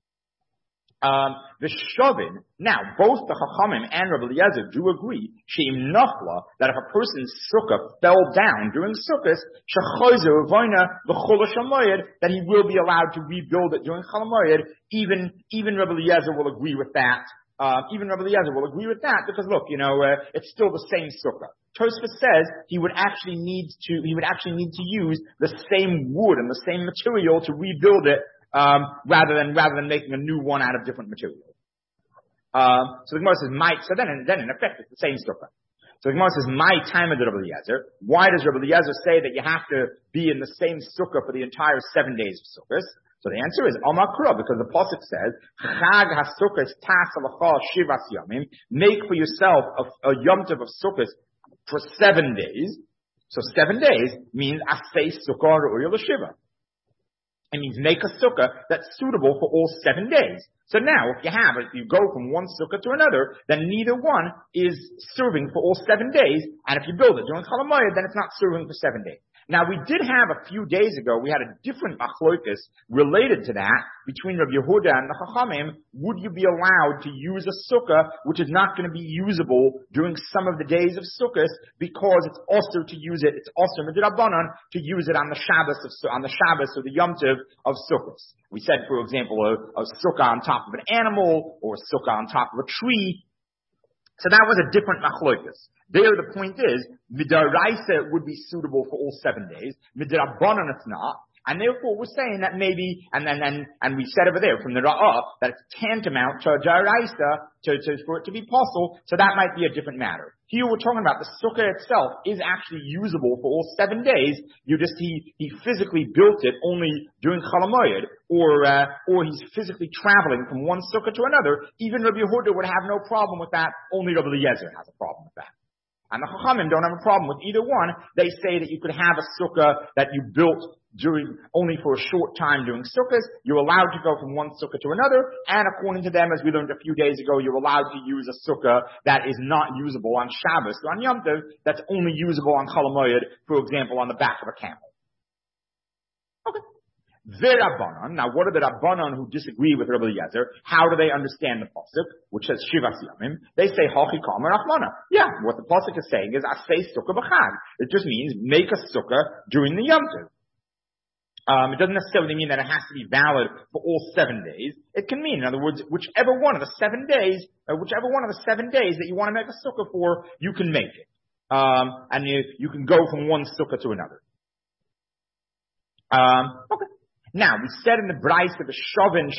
Um, the Shovin, now, both the Chachamim and Rabbi Eliezer do agree, She'im Nachla, that if a person's sukkah fell down during sukkahs, Shechozer Voina V'chol Shamoyed, that he will be allowed to rebuild it during Chalamoyed. Even, even Rabbi Eliezer will agree with that. Uh, even Rabbi Eliezer will agree with that because look, you know, uh, it's still the same sukkah. Tosfos says he would actually need to, he would actually need to use the same wood and the same material to rebuild it. Um, rather than, rather than making a new one out of different material. Um, so the Gemara says, my, so then, then in effect it's the same sukkah. So the Gemara says, my time of the Rabbi Eliezer. Why does Rabbi Eliezer say that you have to be in the same sukkah for the entire seven days of sukkahs? So the answer is, Amar Kura, because the Pasuk says, Chag ha-sukkahs tas alacha shivas yamim, make for yourself a, a yom tov of sukkahs for seven days. So seven days means asay sukkah re'uya l'shiva. It means make a sukkah that's suitable for all seven days. So now, if you have it, you go from one sukkah to another, then neither one is serving for all seven days. And if you build it during Chalamoyed, then it's not serving for seven days. Now, we did have a few days ago, we had a different machlokas related to that between Rabbi Yehuda and the Chachamim. Would you be allowed to use a sukkah which is not going to be usable during some of the days of sukkahs because it's also to use it, it's also midrabanan to use it on the Shabbos of, on the Shabbos or the Yom Tov of sukkahs. We said, for example, a, a sukkah on top of an animal or a sukkah on top of a tree. So that was a different machlokas. There, the point is, midaraisa would be suitable for all seven days. Midrabanan, it's not. And therefore, we're saying that maybe, and then, and, and we said over there from the Ra'ah, that it's tantamount to a daraisa, to, to, for it to be possible, so that might be a different matter. Here we're talking about the sukkah itself is actually usable for all seven days. You just, he, he physically built it only during Chalamoyed, or, uh, or he's physically traveling from one sukkah to another. Even Rabbi Yehuda would have no problem with that. Only Rabbi Eliezer has a problem with that. And the Chachamim don't have a problem with either one. They say that you could have a sukkah that you built during, only for a short time during sukkahs. You're allowed to go from one sukkah to another. And according to them, as we learned a few days ago, you're allowed to use a sukkah that is not usable on Shabbos or on Yom Tov, that's only usable on Chalamoyed, for example, on the back of a camel. Okay. The Rabbanon, now what are the Rabbanon who disagree with Rabbi Eliezer? How do they understand the Pasuk, which says Shivas Yamim? They say, Hachi Kama Rachmana. Yeah, what the Pasuk is saying is, Asay Sukkah B'chag. It just means, make a sukkah during the Yom Tov. Um, it doesn't necessarily mean that it has to be valid for all seven days. It can mean, in other words, whichever one of the seven days, uh, whichever one of the seven days that you want to make a sukkah for, you can make it. Um, and you, you can go from one sukkah to another. Um, okay. Now, we said in the Brais of the Shovin,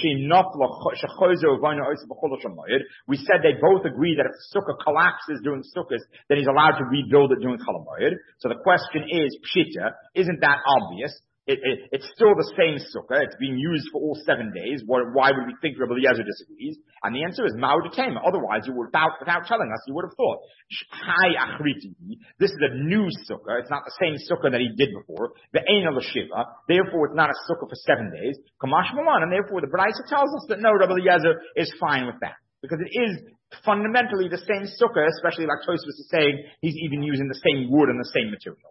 we said they both agree that if the sukkah collapses during sukkahs, then he's allowed to rebuild it during Chalamoyed. So the question is, Pshita, isn't that obvious? It, it, it's still the same sukkah. It's being used for all seven days. Why, why would we think Rabbi Eliezer disagrees? And the answer is Ma'od Tema. Otherwise, you would, without, without telling us, you would have thought, Hai Achriti. This is a new sukkah. It's not the same sukkah that he did before. The Ein L'Shiva. Therefore, it's not a sukkah for seven days. Kamash Maman. And therefore, the B'raisa tells us that no, Rabbi Eliezer is fine with that. Because it is fundamentally the same sukkah, especially like Tosfos is saying, he's even using the same wood and the same material.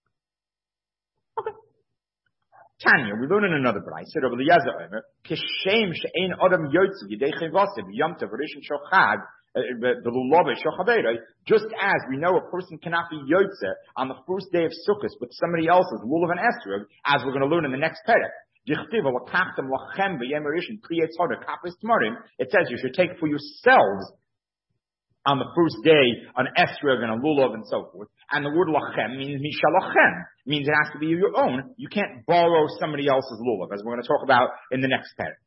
Tanya, we learn in another B'rais, Rabbi Eliezer Omer, Kishem she'ein adam yotzi yidei chivaseh b'yom tov rishon shochag b'lulav shochaberei. Just as we know a person cannot be yotze on the first day of Sukkot with somebody else's lulav and esrog, as we're going to learn in the next perek. It says you should take for yourselves on the first day an esrog and a lulav and so forth. And the word lachem means mishalachem, means it has to be your own. You can't borrow somebody else's lulav, as we're going to talk about in the next paragraph.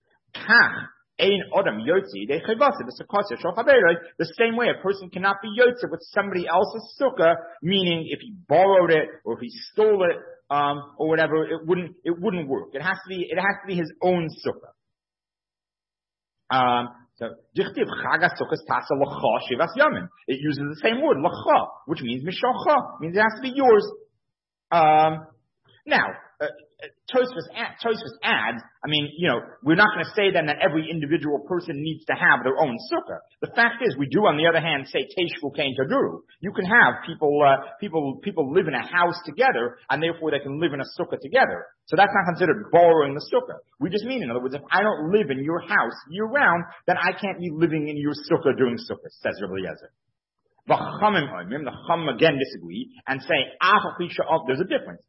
The same way a person cannot be yotze with somebody else's sukkah, meaning if he borrowed it or if he stole it, um, or whatever, it wouldn't, it wouldn't work. It has to be, it has to be his own sukkah. Um, So, dichtiv chagas sukkos tasa l'cha shivas yamin. It uses the same word, l'cha, which means mishalcha, means it has to be yours. Um, now, uh, Tosfos adds, I mean, you know, we're not going to say then that every individual person needs to have their own sukkah. The fact is, we do, on the other hand, say Teshvu Kain Taduru. You can have people, uh, people, people live in a house together, and therefore they can live in a sukkah together. So that's not considered borrowing the sukkah. We just mean, in other words, if I don't live in your house year round, then I can't be living in your sukkah doing sukkah, says Rabbi Eliezer. The Chum again disagree and say, there's a difference.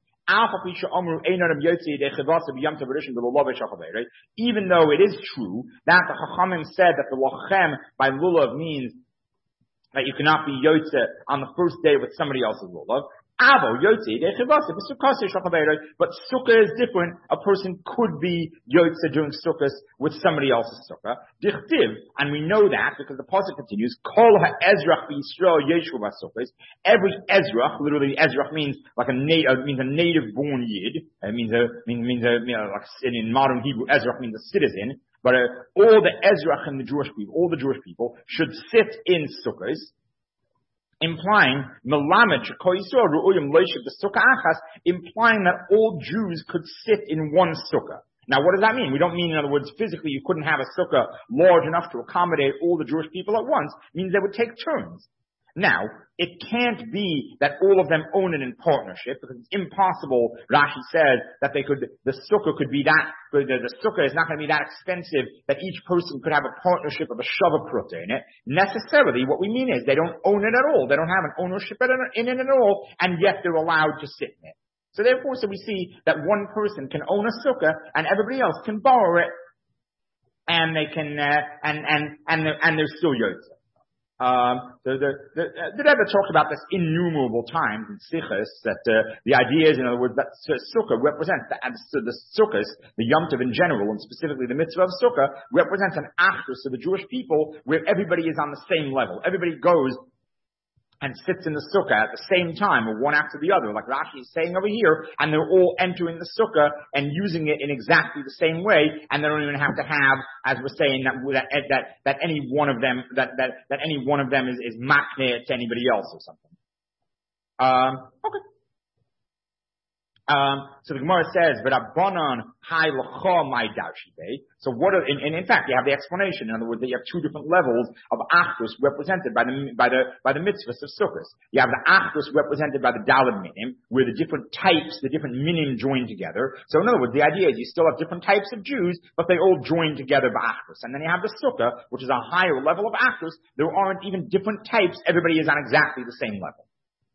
Even though it is true that the Chachamim said that the lochem by lulav means that you cannot be yotze on the first day with somebody else's lulav, but sukkah is different. A person could be yotze doing sukkahs with somebody else's sukkah. Dichtiv, and we know that because the pasuk continues, Kol ha'ezrach b'Yisrael yeshu b'sukkahs. Every ezrach, literally ezrach means like a native, means a native born yid. It means a means means a you know, like in modern Hebrew, ezrach means a citizen. But uh, all the ezrach and the Jewish people, all the Jewish people should sit in sukkahs. Implying melamed implying that all Jews could sit in one sukkah. Now, what does that mean? We don't mean, in other words, physically you couldn't have a sukkah large enough to accommodate all the Jewish people at once. It means they would take turns. Now, it can't be that all of them own it in partnership, because it's impossible, Rashi says, that they could, the sukkah could be that, the, the sukkah is not going to be that expensive that each person could have a partnership of a shava pruta in it. Necessarily, what we mean is they don't own it at all. They don't have an ownership in it at all, and yet they're allowed to sit in it. So therefore, so we see that one person can own a sukkah, and everybody else can borrow it, and they can, uh, and, and, and, they're, and they're still yotze. Um, the, the, the, the Rebbe talked about this innumerable times in Sichos, that, uh, the idea is, in other words, that Sukkah represents, the, the Sukkahs, the Yom Tov in general, and specifically the mitzvah of Sukkah, represents an achdus of the Jewish people where everybody is on the same level. Everybody goes and sits in the sukkah at the same time, or one after the other, like Rashi is saying over here, and they're all entering the sukkah and using it in exactly the same way, and they don't even have to have, as we're saying, that that that, that any one of them that that that any one of them is is makneh to anybody else or something. Um, okay. Um, so the Gemara says, "V'rabbanan hai l'cha my darshibe." So what? Are, and, and in fact, you have the explanation. In other words, you have two different levels of achdus represented by the by the by the mitzvahs of sukkahs. You have the achdus represented by the daled minim, where the different types, the different minim join together. So in other words, the idea is you still have different types of Jews, but they all join together by achdus. And then you have the sukkah, which is a higher level of achdus. There aren't even different types. Everybody is on exactly the same level.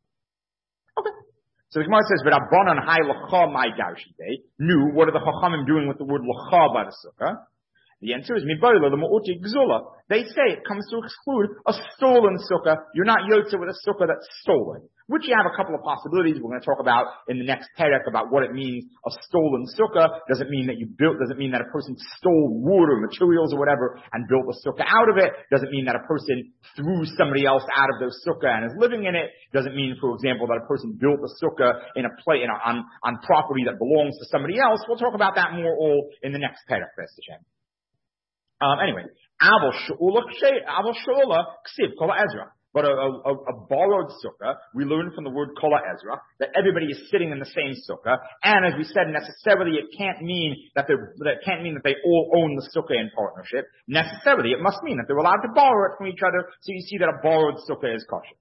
Okay. So the Gemara says, "V'rabbanan hai l'cha my darshibe." Nu, what are the chachamim doing with the word l'cha by the sukkah? The answer is mibayla the ma'uti gzula. They say it comes to exclude a stolen sukkah. You're not yotze with a sukkah that's stolen. Which you have a couple of possibilities we're going to talk about in the next perek about what it means, a stolen sukkah. Does it mean that you built, does it mean that a person stole wood or materials or whatever and built a sukkah out of it? Does it mean that a person threw somebody else out of their sukkah and is living in it? Does it mean, for example, that a person built a sukkah in a play, in a, on, on property that belongs to somebody else? We'll talk about that more all in the next perek, B'ez Hashem. Um, anyway, Avol Sha'ula Ksiv Kol Ezra. But a, a, a borrowed sukkah, we learn from the word Kol Ezra that everybody is sitting in the same sukkah, and as we said, necessarily it can't mean that they that can't mean that they all own the sukkah in partnership. Necessarily, it must mean that they're allowed to borrow it from each other. So you see that a borrowed sukkah is kosher.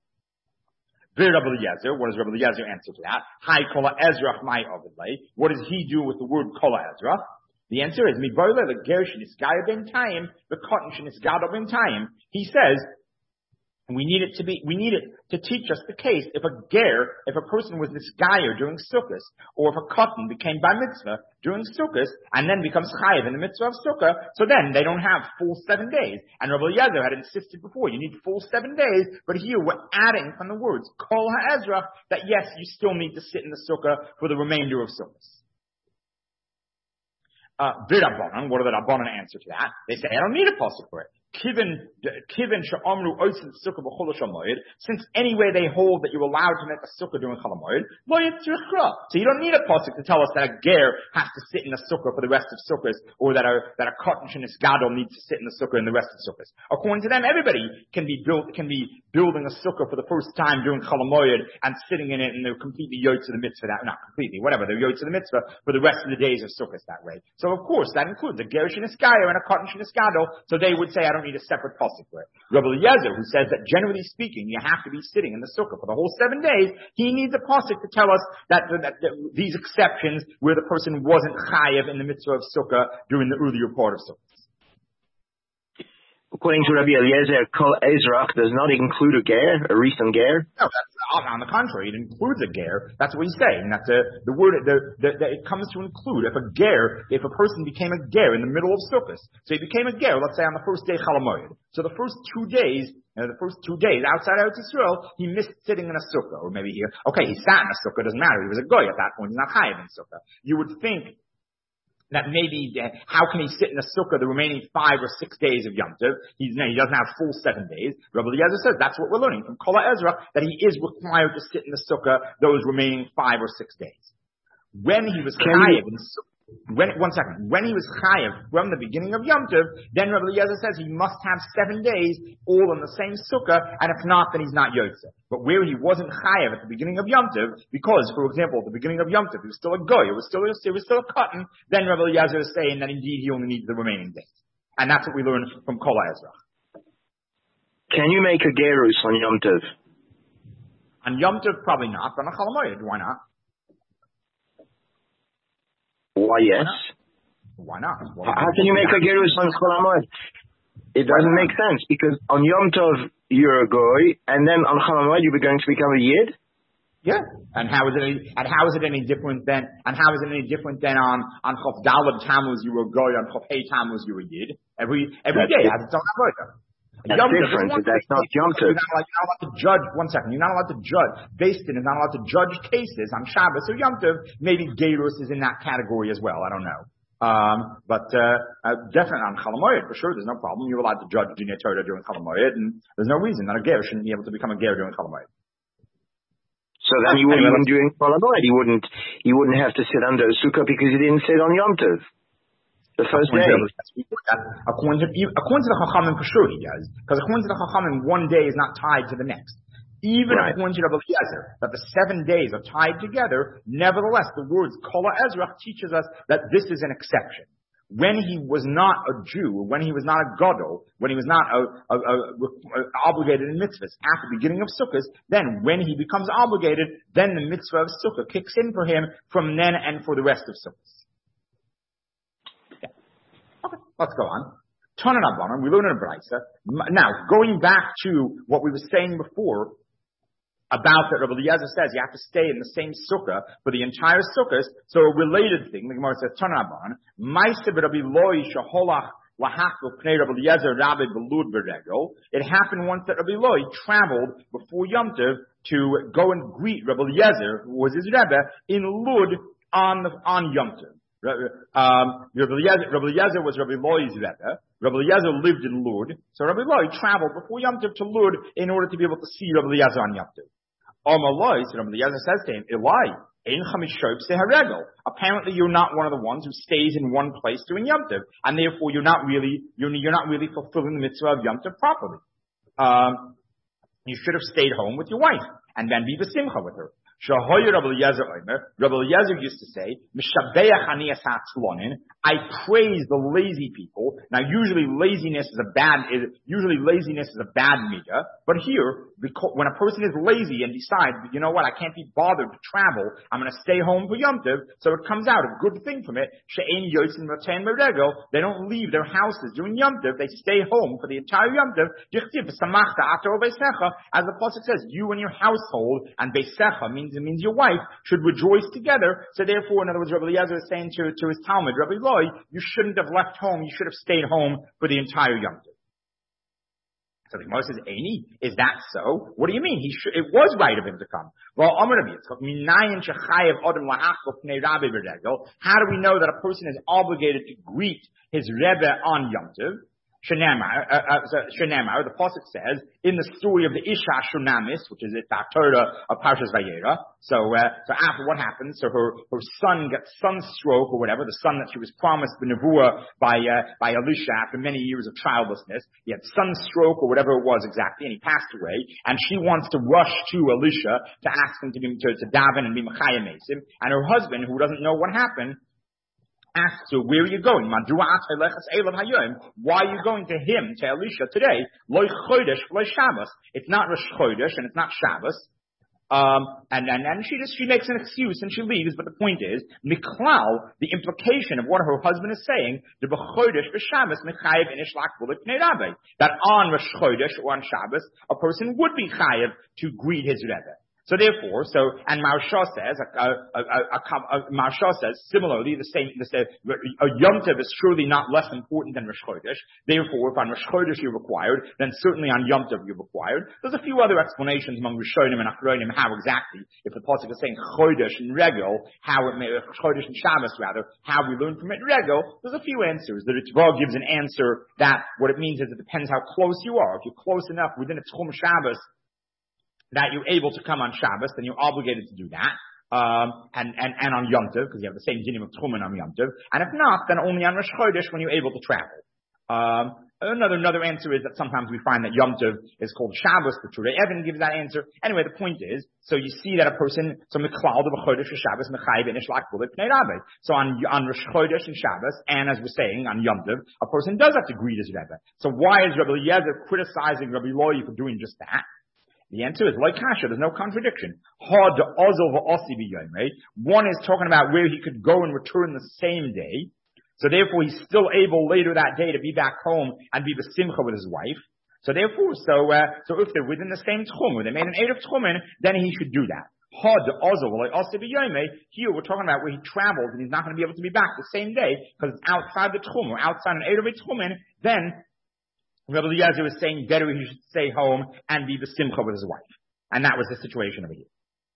Rabbi Eliezer, what does Rabbi Eliezer answer to that? Hi Kol Ezra, my Ovidlay. What does he do with the word Kol Ezra? The answer is, Mibola the Gershon is Gayabin Taim, the Cotton is Gadabin Taim. He says, we need it to be, we need it to teach us the case. If a ger, if a person was misgayer during sukkahs, or if a cotton became by mitzvah during sukkahs, and then becomes chayiv in the mitzvah of sukkah, so then they don't have full seven days. And Rabbi Eliezer had insisted before, you need full seven days, but here we're adding from the words, Kol ha'ezra, that yes, you still need to sit in the sukkah for the remainder of sukkahs. Uh, B'Rabbanan, what are the Rabbanan answer to that? They say, I don't need a pasuk for it. Kiven, kiven she'amru oisin sukkah b'chol shamoyed, since anyway they hold that you're allowed to make a sukkah during Chol Hamoed, lo yitzrichra. So you don't need a pasuk to tell us that a ger has to sit in a sukkah for the rest of sukkahs, or that a, that a cotton shenis gadol needs to sit in the sukkah in the rest of sukkahs. According to them, everybody can be built, can be building a sukkah for the first time during Chol Hamoed and sitting in it, and they're completely yoked to the mitzvah that, not completely, whatever, they're yoked to the mitzvah for the rest of the days of sukkahs that way. So of course, that includes a ger shenis gayer and a cotton shenis gadol, so they would say, I don't need a separate pasuk for it. Rabbi Eliezer, who says that generally speaking, you have to be sitting in the sukkah for the whole seven days, he needs a pasuk to tell us that, that, that these exceptions where the person wasn't chayev in the mitzvah of sukkah during the earlier part of sukkah. According to Rabbi Eliezer, Kol Ezrach does not include a ger, a recent ger. No, that's, on the contrary, it includes a ger. That's what he's saying. That's a, the word, the, the, the, it comes to include. If a ger, if a person became a ger in the middle of sukkahs, so he became a ger, let's say on the first day Chol Hamoed. So the first two days, uh, the first two days outside Eretz Yisrael, he missed sitting in a sukkah, or maybe here. Okay, he sat in a sukkah, doesn't matter. He was a goy at that point. He's not chayav in sukkah. You would think that maybe, uh, how can he sit in a sukkah the remaining five or six days of Yom Tov? He's, no, he doesn't have full seven days. Rabbi Eliezer says that's what we're learning from Kol Ezra, that he is required to sit in the sukkah those remaining five or six days. When he was chayav in sukkah, when, one second, when he was chayav from the beginning of Yom Tov, then Rabbi Eliezer says he must have seven days all in the same sukkah, and if not, then he's not Yotze. But where he wasn't chayav at the beginning of Yom Tov, because, for example, at the beginning of Yom Tov, he was still a goy, it was still, it was still a cotton, then Rabbi Eliezer is saying that indeed he only needs the remaining days. And that's what we learn from Kol Ezra. Can you make a gerus on Yom Tov? On Yom Tov, probably not, but on Chol Hamoed, why not? Why yes? Why not? Why How not? How can you make a gerus on Chol Hamoed? It doesn't make sense, because on Yom Tov you're a goy, and then on Chol Hamoed you're going to become a yid? Yeah. And how is it any, and how is it any different than, and how is it any different than on, on Chof Daled Tammuz you were a goy, on Chof Hey Tammuz you were a yid? Every, every day has its own avodah. That's Yom different, but that's not Yom Tov. You're not, allowed, you're not allowed to judge, one second, you're not allowed to judge, Beis Din is not allowed to judge cases on Shabbos or Yom Tov. Maybe Gerus is in that category as well, I don't know. Um, but, uh, uh definitely on Chol Hamoed, for sure, there's no problem. You're allowed to judge Dinei Torah during Chol Hamoed, and there's no reason that a ger shouldn't be able to become a ger during Chol Hamoed. So then you wouldn't even doing Chol Hamoed, you wouldn't, you wouldn't have to sit under a sukkah because you didn't sit on Yom Tov. The first day. According to, according to the Chachamim, for sure he does. Because according to the Chachamim, one day is not tied to the next. Even right. According to Rabbi Eliezer, that the seven days are tied together, nevertheless, the words Kol Ezra teaches us that this is an exception. When he was not a Jew, when he was not a Gadol, when he was not a, a, a, a, obligated in mitzvahs, at the beginning of Sukkot, then when he becomes obligated, then the mitzvah of Sukkah kicks in for him from then and for the rest of Sukkot. Okay, let's go on. Tanan Rabbanan, we learn in a Braisa. Now, going back to what we were saying before about that Rabbi Eliezer says you have to stay in the same sukkah for the entire sukkahs. So a related thing, the Gemara says, Tanan Rabbanan, Ma'aseh Rabbi Loi sheholach lahachlu pnei Rabbi Eliezer Rabbi belud beregel. It happened once that Rabbi Loi traveled before Yom Tov to go and greet Rabbi Eliezer, who was his Rebbe, in Lud on the, on Yom Tov. Um, Rabbi Eliezer, Rabbi Eliezer was Rabbi Loi's Rebbe. Rabbi Eliezer lived in Lud, so Rabbi Loi traveled before Yom Tov to Lud in order to be able to see Rabbi Eliezer on Yom Tov. Amar Loi, so Rabbi Eliezer says to him, Eli, ein chamishov seharegel. Apparently, you're not one of the ones who stays in one place doing Yom Tov, and therefore you're not really you're, you're not really fulfilling the mitzvah of Yom Tov properly. Um, you should have stayed home with your wife and then be b'simcha with her. Shahoy Rabbi Eliezer Omer, Rabbi Eliezer used to say, Mishabeach ani asatzlonin, I praise the lazy people. Now usually laziness is a bad, is, usually laziness is a bad midah, but here, because when a person is lazy and decides, you know what, I can't be bothered to travel, I'm gonna stay home for Yom Tov, so it comes out a good thing from it, She'ein yosin v'tein meregel, they don't leave their houses during Yom Tov, they stay home for the entire Yom Tov, Dichtiv v'samachta ato beisecha, as the pasuk says, you and your household, and beisecha means it means your wife should rejoice together. So therefore, in other words, Rabbi Eliezer is saying to, to his Talmud, Rabbi Loi, you shouldn't have left home, you should have stayed home for the entire Yom Tov. So the Gemara says, Eini, is that so? What do you mean? He should, it was right of him to come. Well, Amar Rabbi Yitzchak, minayin shechayev adam lahachlo pnei Rabbi beregel. How do we know that a person is obligated to greet his Rebbe on Yom Tov? Shenamar, uh, uh, so Shenamar, the pasuk says in the story of the Isha Shunamis, which is the Torah of Parshas Vayera. So, uh, so after what happens? So her her son gets sunstroke or whatever, the son that she was promised the nevuah by uh, by Elisha after many years of childlessness. He had sunstroke or whatever it was exactly, and he passed away. And she wants to rush to Elisha to ask him to be to, to daven and be mechayim mesim. And her husband, who doesn't know what happened, asks her, where are you going? Why are you going to him, to Elisha, today? Loy chodesh, loy Shabbos. It's not Rosh Chodesh and it's not Shabbos. Um, and, and, and she just, she makes an excuse and she leaves, but the point is, Miklal, the implication of what her husband is saying, that on Rosh Chodesh or on Shabbos, a person would be chayav to greet his Rebbe. So therefore, so, and Maharsha says, a, a, a, a, a, Maharsha says, similarly, the same, the same, a Yom Tov is surely not less important than Rosh Chodesh. Therefore, if on Rosh Chodesh you're required, then certainly on Yom Tov you're required. There's a few other explanations among Rishonim and Achronim how exactly, if the pasuk is saying Chodesh and Regel, how it may, Chodesh and Shabbos rather, how we learn from it Regel, there's a few answers. The Ritva gives an answer that what it means is it depends how close you are. If you're close enough within a Tchum Shabbos, that you're able to come on Shabbos, then you're obligated to do that. Um, and, and, and on Yom Tov, because you have the same dinim of Tchumen on Yom Tov. And if not, then only on Rosh Chodesh when you're able to travel. Um, another, another answer is that sometimes we find that Yom Tov is called Shabbos. The Turei Even gives that answer. Anyway, the point is, so you see that a person, so Miklal of a Chodesh or Shabbos, Mechayiv and Ishlak Bulit Pnei Rabbi. So on, on Rosh Chodesh and Shabbos, and as we're saying, on Yom Tov, a person does have to greet his Rebbe. So why is Rabbi Eliezer criticizing Rabbi Loi for doing just that? The answer is like kasha. There's no contradiction. One is talking about where he could go and return the same day. So therefore he's still able later that day to be back home and be besimcha with his wife. So therefore, so, uh, so if they're within the same tchum, where they made an eight of tchumen, then he should do that. Here we're talking about where he travels and he's not going to be able to be back the same day because it's outside the tchum or outside an eight of a tchumen, then Rabbi Eliezer was saying better he should stay home and be besimcha with his wife. And that was the situation over here.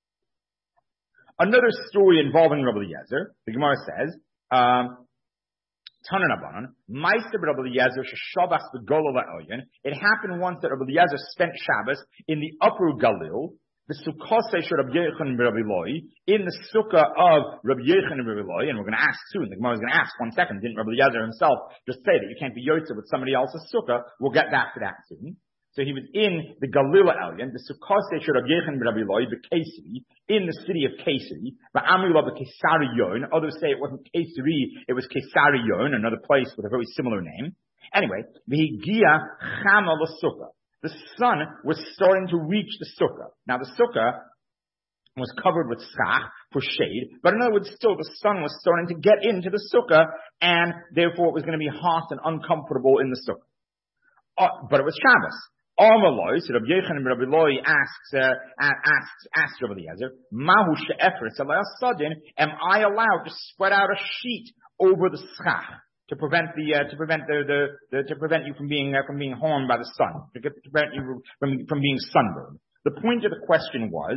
Another story involving Rabbi Eliezer, the Gemara says, um, Tanan Abanan, Meister Rabbi Eliezer Shabbat Begola La'oyin. It happened once that Rabbi Eliezer spent Shabbos in the upper Galil, the Sukkosei should Rabbi Yechon and Rabbi Loi, in the Sukkah of Rabbi Yechon and Rabbi Loi, and we're going to ask soon, the Gemara is going to ask one second, didn't Rabbi Eliezer himself just say that you can't be Yotze with somebody else's Sukkah? We'll get back to that soon. So he was in the Galila Elyon, the Sukkosei should Rabbi Yechon and Rabbi Loi, the Keseri, in the city of Keseri, but Amrullah the Kesariyon, others say it wasn't Keseri, it was Kesariyon, another place with a very similar name. Anyway, V'higia Chama l'Sukkah. The sun was starting to reach the sukkah. Now the sukkah was covered with schach for shade, but in other words, still the sun was starting to get into the sukkah, and therefore it was going to be hot and uncomfortable in the sukkah. Uh, but it was Shabbos. Amaloi, so Rabbi Yechon and Rabbi Loi asks, uh, asks, asks Rabbi Eliezer, Mahu she'efretz alei asadin, am I allowed to spread out a sheet over the schach? To prevent the, uh, to prevent the, the, the, to prevent you from being, uh, from being harmed by the sun, to, get, to prevent you from, from being sunburned. The point of the question was,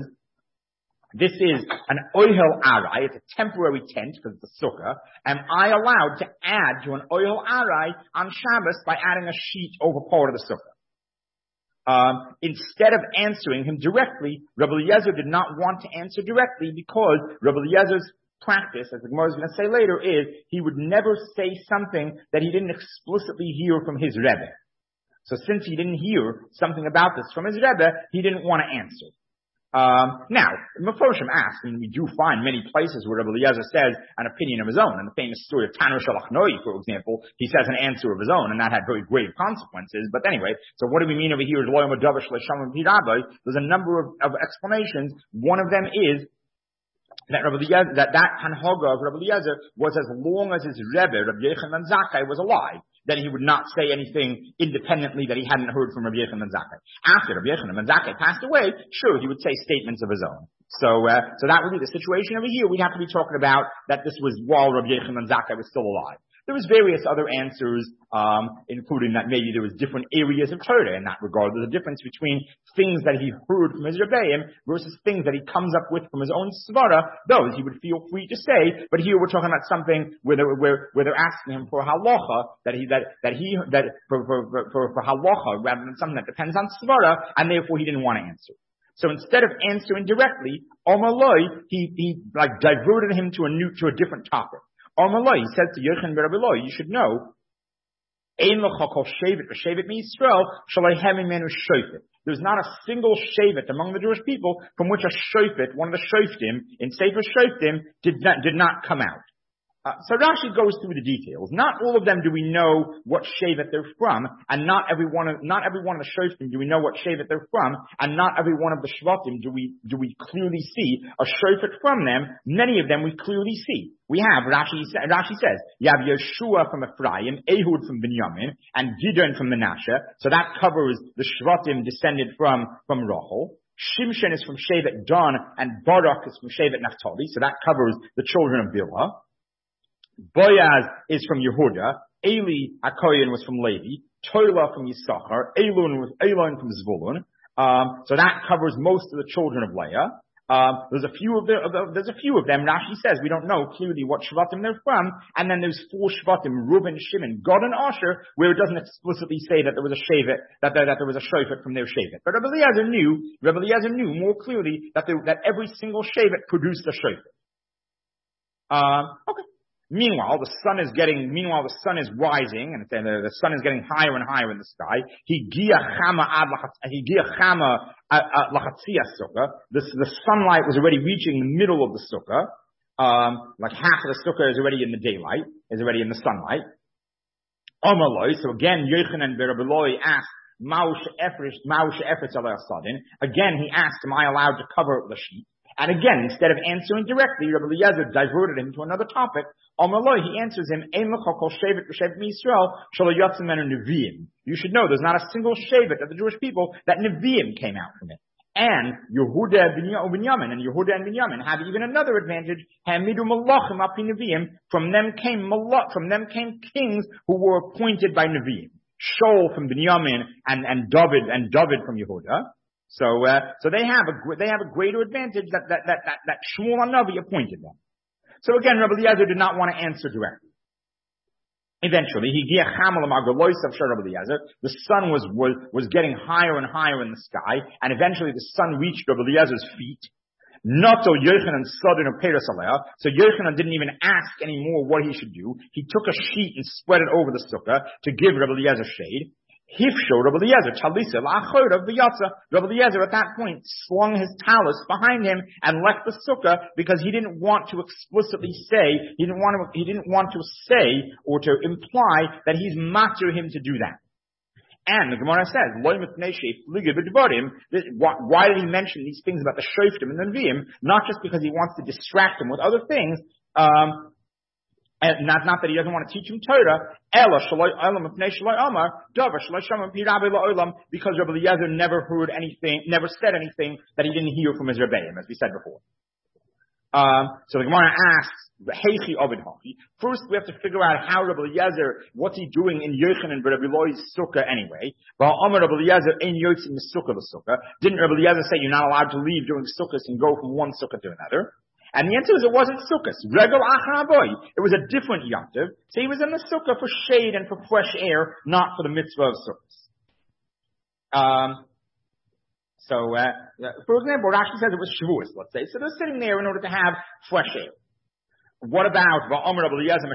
this is an oihel arai, it's a temporary tent because it's a sukkah. Am I allowed to add to an oihel arai on Shabbos by adding a sheet over part of the sukkah? Um, instead of answering him directly, Rabbi Eliezer did not want to answer directly because Rabbi Eliezer's practice, as the Gemara is going to say later, is he would never say something that he didn't explicitly hear from his Rebbe. So since he didn't hear something about this from his Rebbe, he didn't want to answer. Um, now, Meforshim asks, and we do find many places where Rabbi Eliezer says an opinion of his own. In the famous story of Tanur Shalachnoi, for example, he says an answer of his own, and that had very grave consequences. But anyway, so what do we mean over here? There's a number of, of explanations. One of them is that Rabbi Eliezer, that that Hanhaga of Rabbi Eliezer was as long as his Rebbe, Rabbi Yechon ben Zakkai, was alive, then he would not say anything independently that he hadn't heard from Rabbi Yechon ben Zakkai. After Rabbi Yechon ben Zakkai passed away, sure, he would say statements of his own. So, uh, so that would be the situation over here. We'd have to be talking about that this was while Rabbi Yechon ben Zakkai was still alive. There was various other answers, um, including that maybe there was different areas of Torah in that regard. There's a difference between things that he heard from his Rebbeim versus things that he comes up with from his own Svara. Those he would feel free to say, but here we're talking about something where they're, where, where they're asking him for halacha, that he, that, that he, that for, for, for, for halacha rather than something that depends on Svara, and therefore he didn't want to answer. So instead of answering directly, Omaloi, he, he like diverted him to a new, to a different topic. Omaloi, he says to Yochanan ben Rabbi Eloi, you should know, Ein lecha kol shevet v'shevet miYisrael shalehem imenu shofet. There's not a single shevet among the Jewish people from which a shofet, one of the shoftim, in Sefer Shoftim, did not, did not come out. Uh, so Rashi goes through the details. Not all of them do we know what shevet they're from, and not every one of not every one of the shoftim do we know what shevet they're from, and not every one of the shvatim do we do we clearly see a shofet from them. Many of them we clearly see. We have Rashi. Rashi says you have Yeshua from Ephraim, Ehud from Binyamin, and Gidon from Menashe. So that covers the shvatim descended from from Rachel. Shimshon is from Shevet Dan, and Barak is from Shevet Naphtali. So that covers the children of Bilhah. Boaz is from Yehuda. Eli Akoyan was from Levi. Tola from Yisachar. Elon was Elon from Zvulun. Um, so that covers most of the children of Leah. Um, there's a few of the, of the, there's a few of them. Rashi says we don't know clearly what shvatim they're from. And then there's four shvatim: Reuben, Shimon, Gad, and Asher, where it doesn't explicitly say that there was a shevet, that there, that there was a shofet from their shevet. But Rabbi Eliezer knew, Rabbi Eliezer knew more clearly that there, that every single shevet produced a shofet. Um, okay. Meanwhile, the sun is getting, meanwhile, the sun is rising, and the, the sun is getting higher and higher in the sky. Higia chama ad lachatzia sukkah. The, the sunlight was already reaching the middle of the sukkah. Um, like half of the sukkah is already in the daylight, is already in the sunlight. Amaloi, so again, Yochanan ben Rabbi Eloi asked, Ma'u she'efretz alei hasadin. Again, he asked, am I allowed to cover it with a sheet? And again, instead of answering directly, Rabbi Eliezer diverted him to another topic. Amaloi, he answers him, Ein lecha kol shevet v'shevet miYisrael shelo yotzim menu neviim. You should know there's not a single shevet of the Jewish people that neviim came out from it. And Yehuda and Binyamin, and Yehuda and Binyamin have even another advantage. Hamidu malachim api neviim. From them came malach, from them came kings who were appointed by neviim. Shaul from Binyamin and and David and David from Yehuda. So, uh, so they have a, they have a greater advantage that, that, that, that, that Shmuel HaNavi appointed them. So again, Rabbi Eliezer did not want to answer directly. Eventually, he gave Chamal Margalois of Rabbi Eliezer. The sun was, was, was getting higher and higher in the sky, and eventually the sun reached Rabbi Eliezer's feet. Not so Yochanan sudden of Peres Alea. So Yochanan didn't even ask anymore what he should do. He took a sheet and spread it over the sukkah to give Rabbi Eliezer shade. Hifsho Rabbi Eliezer, Talisa, La'achod of the Yatza. Rabbi Eliezer at that point slung his talus behind him and left the sukkah because he didn't want to explicitly say, he didn't want to, he didn't want to say or to imply that he's matter him to do that. And the Gemara says, why did he mention these things about the shoftim and the neviim? Not just because he wants to distract him with other things, um, and not, not that he doesn't want to teach him Torah, because Rabbi Eliezer never heard anything, never said anything that he didn't hear from his Rebbeim, as we said before. Um, so the Gemara asks, first we have to figure out how Rabbi Eliezer, what's he doing in Yochanan ben Rabbi Eloi's sukkah anyway? Didn't Rabbi Eliezer say you're not allowed to leave during sukkahs and go from one sukkah to another? And the answer is it wasn't sukkahs. Regel acharaboy. It was a different yontiv. So he was in the sukkah for shade and for fresh air, not for the mitzvah of sukkahs. Um, so, uh, for example, Rashi says it was Shavuos, let's say. So they're sitting there in order to have fresh air. What about, what about, we said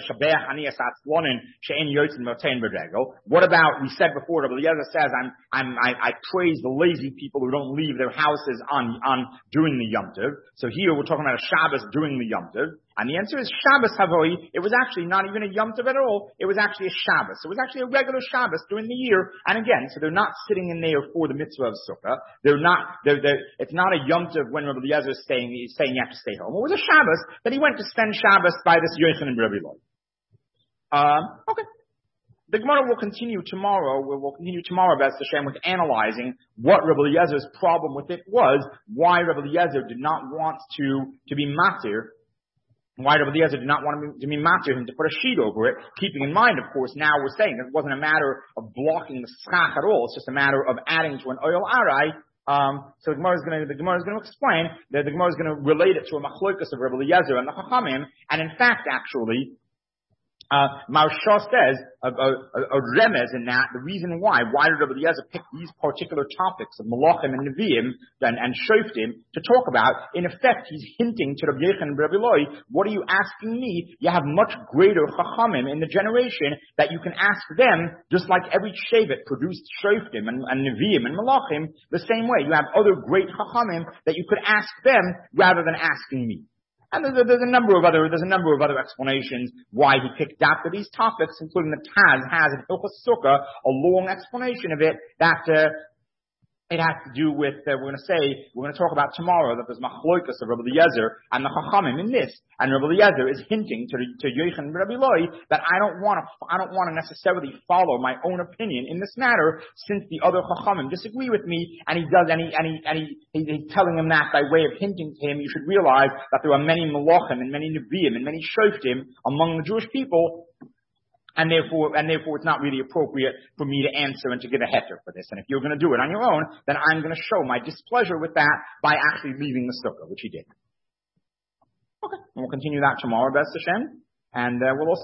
before, Rabbi Eliezer says, I'm, I'm, I, I praise the lazy people who don't leave their houses on, on, during the Yom Tov. So here we're talking about a Shabbos during the Yom Tov. And the answer is Shabbos Havoi. It was actually not even a Yom Tov at all. It was actually a Shabbos. It was actually a regular Shabbos during the year. And again, so they're not sitting in there for the mitzvah of Sukkah. They're not, they're, they're, it's not a Yom Tov when Rabbi Eliezer is saying, he's saying you have to stay home. It was a Shabbos that he went to spend Shabbos by this Yochanan ben Rabbi Eloi. Um, okay. The Gemara will continue tomorrow, we'll, we'll continue tomorrow, B'ez Hashem, with analyzing what Rabbi Eliezer's problem with it was, why Rabbi Eliezer did not want to, to be matir why Rabbi Eliezer did not want to be, to be matter him to put a sheet over it, keeping in mind, of course, now we're saying that it wasn't a matter of blocking the schach at all. It's just a matter of adding to an oil arai. Um, so the Gemara is going to, the Gemara is going to explain that the Gemara is going to relate it to a machlokas of Rabbi Eliezer and the Chachamim, and in fact, actually, Uh, Maharsha says, a, a, a remez in that, the reason why, why did Rabbi Eliezer pick these particular topics of Malachim and Nevi'im and, and Shoftim to talk about? In effect, he's hinting to Rabbi Yechon and Rabbi Eloi, what are you asking me? You have much greater Chachamim in the generation that you can ask them, just like every Shevet produced Shoftim and, and Nevi'im and Malachim, the same way. You have other great Chachamim that you could ask them rather than asking me. And there's a, there's a number of other, there's a number of other explanations why he picked after these topics, including the Taz has in Hilchos Sukkah, a long explanation of it that, uh, it has to do with, uh, we're going to say, we're going to talk about tomorrow that there's machloikas of Rabbi Eliezer and the Chachamim in this. And Rabbi Eliezer is hinting to, to Yochanan and Rabbi Eloi that I don't want to, I don't want to necessarily follow my own opinion in this matter since the other Chachamim disagree with me. And he does, and he, and he, and he, he, he's telling him that by way of hinting to him, you should realize that there are many Malachim and many Nevi'im and many Shoftim among the Jewish people. And therefore, and therefore it's not really appropriate for me to answer and to give a heter for this. And if you're going to do it on your own, then I'm going to show my displeasure with that by actually leaving the sukkah, which he did. Okay. And we'll continue that tomorrow, B'ez Hashem. And uh, we'll also